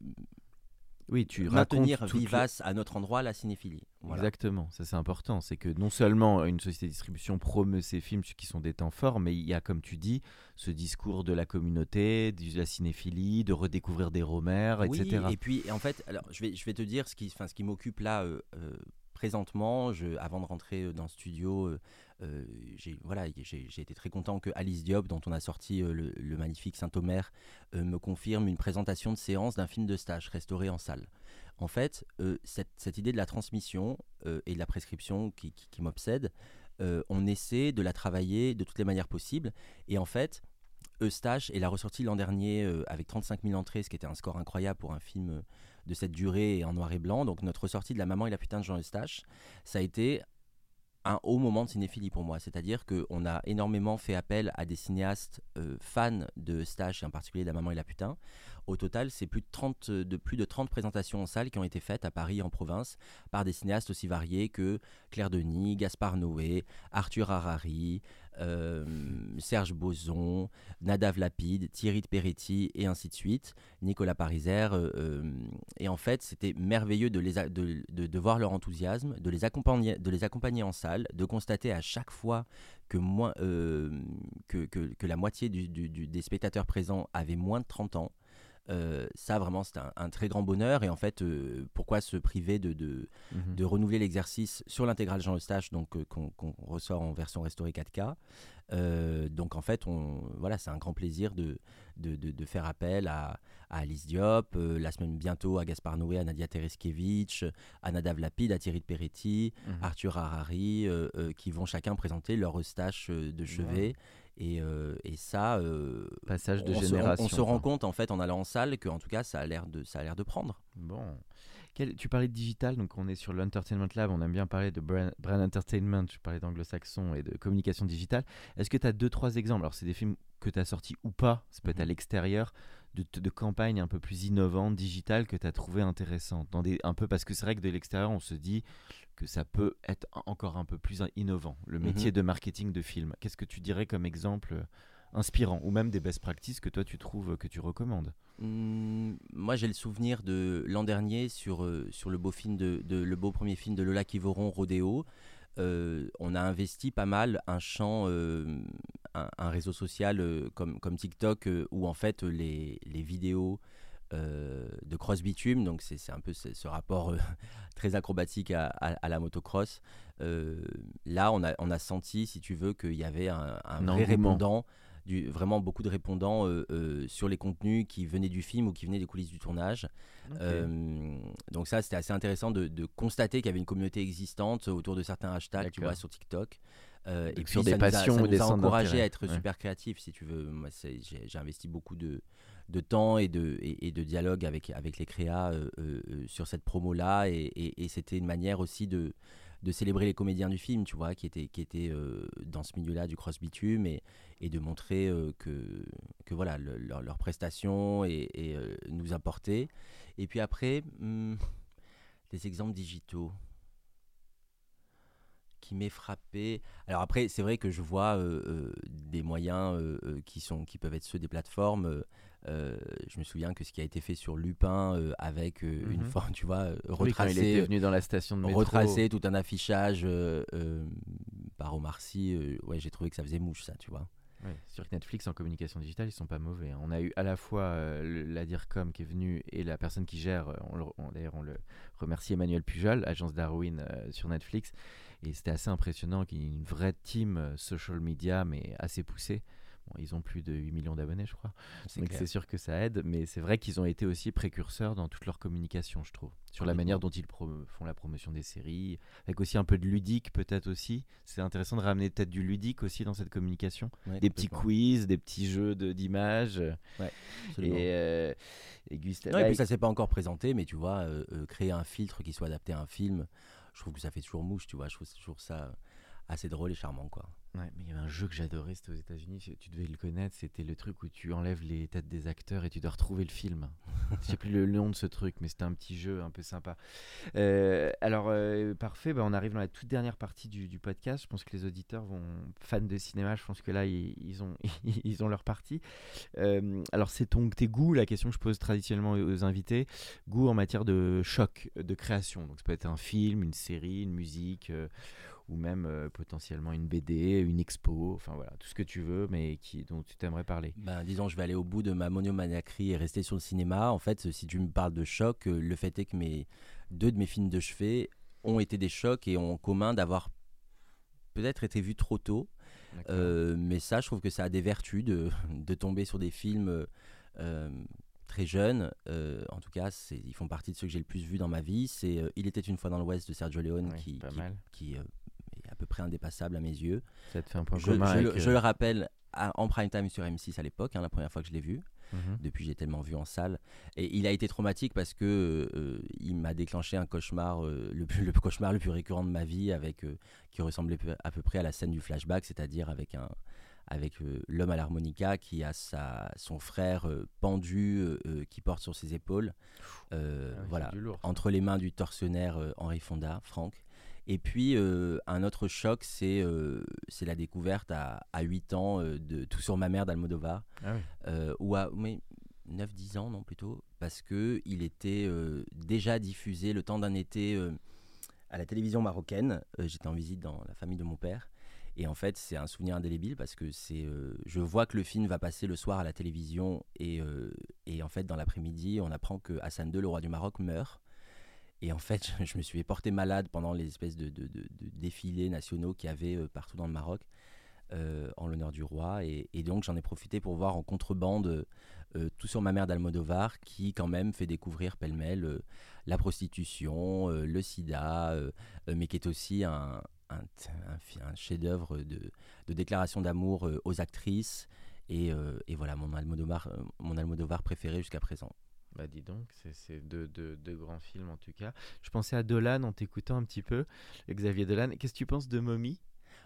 Oui, tu maintenir racontes toute vivace à notre endroit la cinéphilie. Voilà. Exactement, ça c'est important. C'est que non seulement une société de distribution promeut ces films qui sont des temps forts, mais il y a, comme tu dis, ce discours de la communauté, de la cinéphilie, de redécouvrir des Romer, Oui, et cetera. et puis en fait, alors, je, vais, je vais te dire ce qui, enfin, ce qui m'occupe là euh, euh, présentement. Je, avant de rentrer euh, dans le studio, euh, euh, j'ai, voilà, j'ai, j'ai été très content que Alice Diop, dont on a sorti euh, le, le magnifique Saint-Omer, euh, me confirme une présentation de séance d'un film de stage restauré en salle. En fait, euh, cette, cette idée de la transmission euh, et de la prescription qui, qui, qui m'obsède, euh, on essaie de la travailler de toutes les manières possibles. Et en fait, Eustache, et l'a ressorti l'an dernier euh, avec trente-cinq mille entrées, ce qui était un score incroyable pour un film euh, de cette durée et en noir et blanc. Donc notre ressortie de La Maman et la putain de Jean Eustache, ça a été un haut moment de cinéphilie pour moi. C'est-à-dire qu'on a énormément fait appel à des cinéastes euh, fans de Eustache, et en particulier de La Maman et la putain. Au total, c'est plus de, trente, de plus de trente présentations en salle qui ont été faites à Paris et en province par des cinéastes aussi variés que Claire Denis, Gaspard Noé, Arthur Harari, euh, Serge Boson, Nadav Lapide, Thierry de Peretti et ainsi de suite, Nicolas Pariser. Euh, euh, et en fait, c'était merveilleux de, les a- de, de, de voir leur enthousiasme, de les, accompagner, de les accompagner en salle, de constater à chaque fois que, moins, euh, que, que, que la moitié du, du, du, des spectateurs présents avaient moins de trente ans. Euh, ça vraiment c'est un, un très grand bonheur. Et en fait euh, pourquoi se priver de, de, Mhm. de renouveler l'exercice sur l'intégrale Jean Eustache, donc euh, qu'on, qu'on ressort en version restaurée quatre K. Euh, donc en fait on, voilà, c'est un grand plaisir de, de, de, de faire appel à, à Alice Diop, euh, la semaine bientôt à Gaspard Noé, à Nadia Tereskevich, à Nadav Lapide, à Thierry de Peretti, Mhm. Arthur Harari, euh, euh, qui vont chacun présenter leur Eustache euh, de chevet. Et, euh, et ça, euh, Passage de on se- on- génération. on se rend quoi. compte en fait en allant en salle que en tout cas ça a l'air de, ça a l'air de prendre. Bon. Quel- tu parlais de digital, donc on est sur l'Entertainment Lab, on aime bien parler de brand, brand entertainment, je parlais d'anglo-saxon et de communication digitale. Est-ce que tu as deux, trois exemples? Alors c'est des films que tu as sortis ou pas, ça peut être à Mhm. l'extérieur, de, de campagnes un peu plus innovantes, digitales, que tu as trouvées intéressantes dans des, un peu, parce que c'est vrai que de l'extérieur, on se dit que ça peut être encore un peu plus innovant, le métier mm-hmm. de marketing de film. Qu'est-ce que tu dirais comme exemple inspirant, ou même des best practices que toi tu trouves, que tu recommandes? Mmh, moi j'ai le souvenir de l'an dernier sur, euh, sur le, beau film de, de, le beau premier film de Lola Kivoron, Rodéo. Euh, on a investi pas mal un champ, euh, un, un réseau social euh, comme, comme TikTok euh, où en fait les, les vidéos euh, de cross bitume, donc c'est, c'est un peu ce, ce rapport euh, très acrobatique à, à, à la motocross. Euh, là on a, on a senti, si tu veux, qu'il y avait un, un vrai répondant. Du, vraiment beaucoup de répondants euh, euh, sur les contenus qui venaient du film ou qui venaient des coulisses du tournage. Okay. Euh, donc ça, c'était assez intéressant de, de constater qu'il y avait une communauté existante autour de certains hashtags, D'accord. tu vois, sur TikTok. Euh, et puis sur des ça passions nous a, ça ou des nous a encouragé à être ouais. super créatifs, si tu veux. Moi, c'est, j'ai, j'ai investi beaucoup de, de temps et de, et, et de dialogue avec, avec les créas euh, euh, sur cette promo-là. Et, et, et c'était une manière aussi de... de célébrer les comédiens du film, tu vois, qui étaient, qui étaient euh, dans ce milieu-là du cross-bitume et, et de montrer euh, que, que voilà, le, leur, leurs prestations et, et euh, nous apportaient. Et puis après, hum, des exemples digitaux qui m'aient frappé. Alors après, c'est vrai que je vois euh, euh, des moyens euh, qui, sont, qui peuvent être ceux des plateformes. Euh, Euh, je me souviens que ce qui a été fait sur Lupin euh, avec euh, mm-hmm. une forme, tu vois, retracé, oui, quand il était venu dans la station de métro, retracé tout un affichage euh, euh, par Omar Sy, euh, ouais, j'ai trouvé que ça faisait mouche, ça, tu vois. Ouais, sur Netflix en communication digitale, ils sont pas mauvais. On a eu à la fois euh, le, la DIRCOM qui est venue et la personne qui gère. On le, on, d'ailleurs, on le remercie, Emmanuel Pujol, agence Darwin euh, sur Netflix, et c'était assez impressionnant qu'il y ait une vraie team euh, social media, mais assez poussée. Bon, ils ont plus de huit millions d'abonnés, je crois. C'est Donc clair. C'est sûr que ça aide, mais c'est vrai qu'ils ont été aussi précurseurs dans toute leur communication, je trouve. Sur la manière dont ils pro- font la promotion des séries, avec aussi un peu de ludique peut-être aussi. C'est intéressant de ramener peut-être du ludique aussi dans cette communication. Ouais, des petits quiz, des petits jeux de, d'images. Ouais, absolument. Et, euh, et Gustave... Non, et puis ça ne s'est pas encore présenté, mais tu vois, euh, euh, créer un filtre qui soit adapté à un film, je trouve que ça fait toujours mouche, tu vois. Je trouve toujours ça assez drôle et charmant, quoi. Ouais, mais il y avait un jeu que j'adorais, c'était aux États-Unis, tu devais le connaître, c'était le truc où tu enlèves les têtes des acteurs et tu dois retrouver le film. Je sais plus le nom de ce truc, mais c'était un petit jeu un peu sympa. Euh, alors, euh, parfait, bah, on arrive dans la toute dernière partie du, du podcast. Je pense que les auditeurs vont, fans de cinéma, je pense que là, ils, ils, ont, ils ont leur partie. Euh, alors, c'est ton, tes goûts, la question que je pose traditionnellement aux invités, goûts en matière de choc, de création. Donc, ça peut être un film, une série, une musique... Euh, ou même euh, potentiellement une B D, une expo, enfin voilà, tout ce que tu veux, mais qui, dont tu t'aimerais parler. Ben, disons, je vais aller au bout de ma monomaniaquerie et rester sur le cinéma. En fait, si tu me parles de choc, le fait est que mes, deux de mes films de chevet ont été des chocs et ont en commun d'avoir peut-être été vus trop tôt. Euh, mais ça, je trouve que ça a des vertus de, de tomber sur des films euh, très jeunes. Euh, en tout cas, c'est, ils font partie de ceux que j'ai le plus vus dans ma vie. C'est euh, Il était une fois dans l'Ouest de Sergio Leone, ouais, qui... qui, qui euh, à peu près indépassable à mes yeux. Ça te fait un point je, commun je, avec... le, je le rappelle à, en prime time sur M six à l'époque, hein, la première fois que je l'ai vu. Mm-hmm. Depuis, j'ai tellement vu en salle. Et il a été traumatique parce que euh, il m'a déclenché un cauchemar, euh, le, plus, le cauchemar le plus récurrent de ma vie, avec, euh, qui ressemblait à peu près à la scène du flashback, c'est-à-dire avec, un, avec euh, l'homme à l'harmonica qui a sa, son frère euh, pendu, euh, qui porte sur ses épaules. Euh, ah oui, voilà, lourd, entre les mains du tortionnaire euh, Henri Fonda, Franck. Et puis, euh, un autre choc, c'est, euh, c'est la découverte à, à huit ans euh, de Tout sur ma mère d'Almodovar. Ah oui. euh, ou à mais, neuf dix ans, non, plutôt. Parce qu'il était euh, déjà diffusé le temps d'un été euh, à la télévision marocaine. Euh, j'étais en visite dans la famille de mon père. Et en fait, c'est un souvenir indélébile parce que c'est, euh, je vois que le film va passer le soir à la télévision. Et, euh, et en fait, dans l'après-midi, on apprend que Hassan deux, le roi du Maroc, meurt. Et en fait, je me suis porté malade pendant les espèces de, de, de, de défilés nationaux qu'il y avait euh, partout dans le Maroc euh, en l'honneur du roi. Et, et donc, j'en ai profité pour voir en contrebande euh, Tout sur ma mère d'Almodovar, qui quand même fait découvrir pêle-mêle euh, la prostitution, euh, le sida, euh, euh, mais qui est aussi un, un, un, un chef-d'œuvre de, de déclaration d'amour euh, aux actrices. Et, euh, et voilà, mon Almodovar, euh, mon Almodovar préféré jusqu'à présent. Bah dis donc, c'est, c'est deux, deux, deux grands films en tout cas. Je pensais à Dolan en t'écoutant un petit peu, Xavier Dolan. Qu'est-ce que tu penses de Mommy ?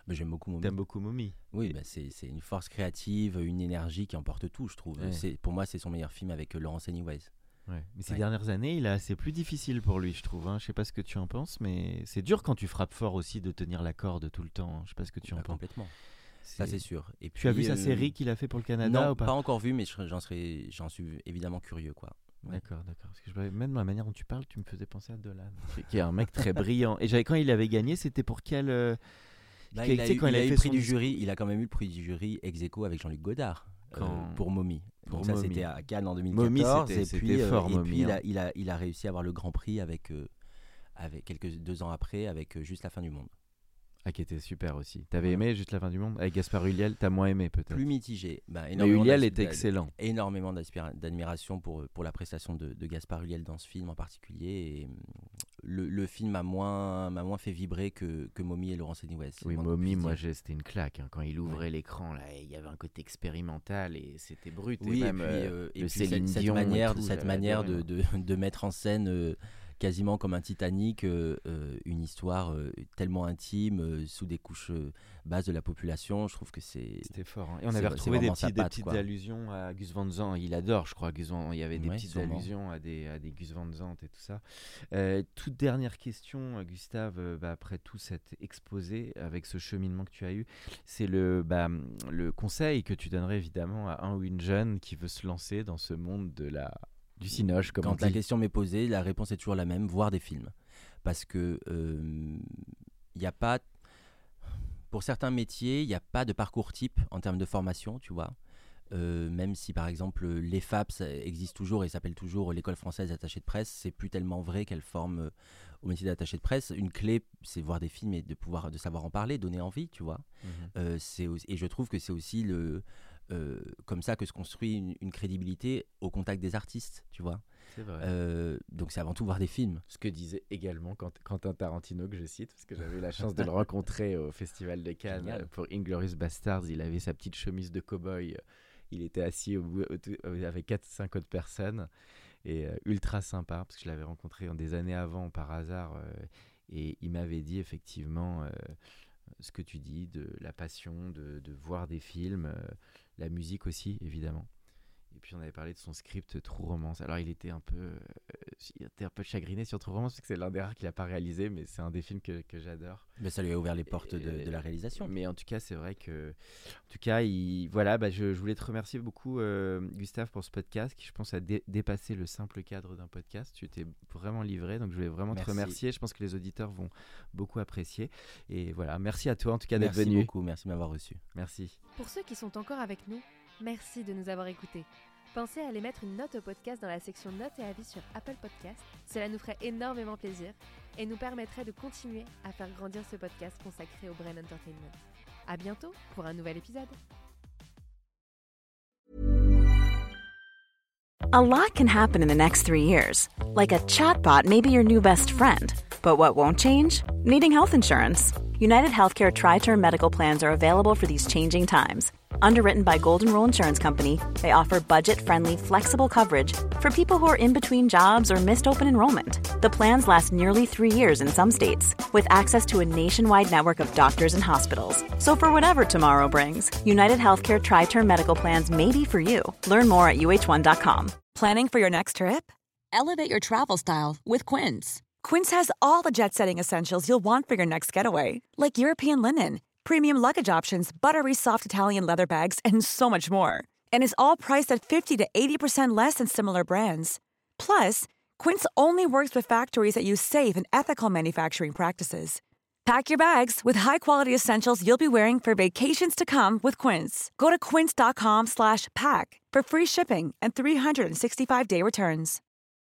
Mais j'aime beaucoup Momy. T'aimes beaucoup Momy. Oui, bah c'est, c'est une force créative, une énergie qui emporte tout, je trouve. Ouais. C'est, pour moi, c'est son meilleur film avec Laurence Anyways. Ouais. Mais ces Ouais. dernières années, il a c'est plus difficile pour lui, je trouve. Hein. Je sais pas ce que tu en penses, mais c'est dur quand tu frappes fort aussi de tenir la corde tout le temps. Hein. Je sais pas ce que tu en Bah, penses. complètement. C'est... Ça, c'est sûr. Et Tu as puis, vu sa euh, série qu'il a fait pour le Canada non, ou pas, pas encore vu, mais je- j'en, serais, j'en suis évidemment curieux, quoi. Ouais. D'accord, d'accord. Parce que je, même dans la manière dont tu parles, tu me faisais penser à Dolan, qui- qui est un mec très brillant. Et j'avais, quand il avait gagné, c'était pour quel euh, Bah, quel- il a tu sais, eu, quand il il a avait eu fait le prix son du discours- jury. Il a quand même eu le prix du jury ex aequo avec Jean-Luc Godard euh, Quand- pour Momy. pour Donc ça, Momy. c'était à Cannes en Momy, deux mille quatorze. c'était- et c'était puis, euh, fort, et Momy, puis il, hein. a, il, a, il a réussi à avoir le Grand Prix avec, euh, avec quelques deux ans après, avec euh, Juste la fin du monde. Ah, qui était super aussi. T'avais Voilà. aimé Juste la fin du monde avec Gaspard Ulliel, t'as moins aimé peut-être. Plus mitigé. Bah, Mais énormément Ulliel d'as- était d'a- excellent. Énormément d'aspira- d'admiration pour, pour la prestation de, de Gaspard Ulliel dans ce film en particulier. Et, hum, le, le film m'a moins, m'a moins fait vibrer que, que Momy et Laurence Anyways. c'est Oui, le moins qu'on Momy, puisse moi dire. j'ai- c'était une claque. Hein. Quand il ouvrait Ouais. l'écran, là, il y avait un côté expérimental et c'était brut. Oui, et et même puis, euh, euh, et le puis Céline cette, cette Dion et manière, tout, cette j'avais manière adoré, de, moi. de, de mettre en scène euh, quasiment comme un Titanic, euh, euh, une histoire euh, tellement intime, euh, sous des couches euh, basses de la population. Je trouve que c'est... C'était fort. Hein. Et on c'est- avait c'est retrouvé des, vraiment sa petits, des patte, petites quoi. allusions à Gus Van Sant. Il adore, je crois, Gus Van. Il y avait des Ouais, petites sûrement. allusions à des, à des Gus Van Sant et tout ça. Euh, toute dernière question, euh, Gustave, euh, bah, après tout cet exposé, avec ce cheminement que tu as eu, c'est le, bah, le conseil que tu donnerais évidemment à un ou une jeune qui veut se lancer dans ce monde de la, du cinoche, comme on Quand la dit. question m'est posée, la réponse est toujours la même, voir des films. Parce que il n'y a pas... Pour certains métiers, il n'y a pas de parcours type en termes de formation, tu vois. Euh, même si par exemple l'E F A P S existe toujours et s'appelle toujours l'école française d'attaché de presse, c'est plus tellement vrai qu'elle forme euh, au métier d'attaché de presse. Une clé, c'est voir des films et de pouvoir de savoir en parler, donner envie, tu vois. Mhm. Euh, c'est aussi- et je trouve que c'est aussi le euh, comme ça que se construit une, une crédibilité au contact des artistes, tu vois. C'est vrai. Euh, donc c'est avant tout voir des films. Ce que disait également Quent- Quentin Tarantino, que je cite, parce que j'avais eu la chance de le rencontrer au Festival de Cannes Génial. euh, pour Inglourious Basterds. Il avait sa petite chemise de cow-boy. euh, Il était assis au bout- au tout- euh, avec quatre cinq autres personnes. Et euh, ultra sympa, parce que je l'avais rencontré en des années avant par hasard. euh, et il m'avait dit effectivement euh, ce que tu dis, de la passion, de, de voir des films, euh, la musique aussi, évidemment. Et puis on avait parlé de son script True Romance. Alors il était un peu, euh, il était un peu chagriné sur True Romance parce que c'est l'un des rares qu'il n'a pas réalisé, mais c'est un des films que, que j'adore. Mais ça lui a ouvert les portes de, Et- de la réalisation. Mais en tout cas, c'est vrai que, en tout cas, il, voilà, bah, je, je voulais te remercier beaucoup, euh, Gustave, pour ce podcast qui, je pense, a dé- dépassé le simple cadre d'un podcast. Tu t'es vraiment livré, donc je voulais vraiment Merci. te remercier. Je pense que les auditeurs vont beaucoup apprécier. Et voilà, merci à toi en tout cas d'être Merci venu. beaucoup, merci de m'avoir reçu. Merci. Pour ceux qui sont encore avec nous, merci de nous avoir écoutés. Pensez à aller mettre une note au podcast dans la section notes et avis sur Apple Podcast. Cela nous ferait énormément plaisir et nous permettrait de continuer à faire grandir ce podcast consacré au Brain Entertainment. À bientôt pour un nouvel épisode. A lot can happen in the next three years. Like a chatbot may be your new best friend. But what won't change? Needing health insurance. United Healthcare Tri-Term Medical Plans are available for these changing times. Underwritten by Golden Rule Insurance Company, they offer budget-friendly, flexible coverage for people who are in between jobs or missed open enrollment. The plans last nearly three years in some states, with access to a nationwide network of doctors and hospitals. So for whatever tomorrow brings, United Healthcare Tri-Term Medical Plans may be for you. Learn more at U H one dot com. Planning for your next trip? Elevate your travel style with Quince. Quince has all the jet-setting essentials you'll want for your next getaway, like European linen, premium luggage options, buttery soft Italian leather bags, and so much more. And is all priced at fifty to eighty percent less than similar brands. Plus, Quince only works with factories that use safe and ethical manufacturing practices. Pack your bags with high-quality essentials you'll be wearing for vacations to come with Quince. Go to quince dot com slash pack for free shipping and three sixty-five day returns.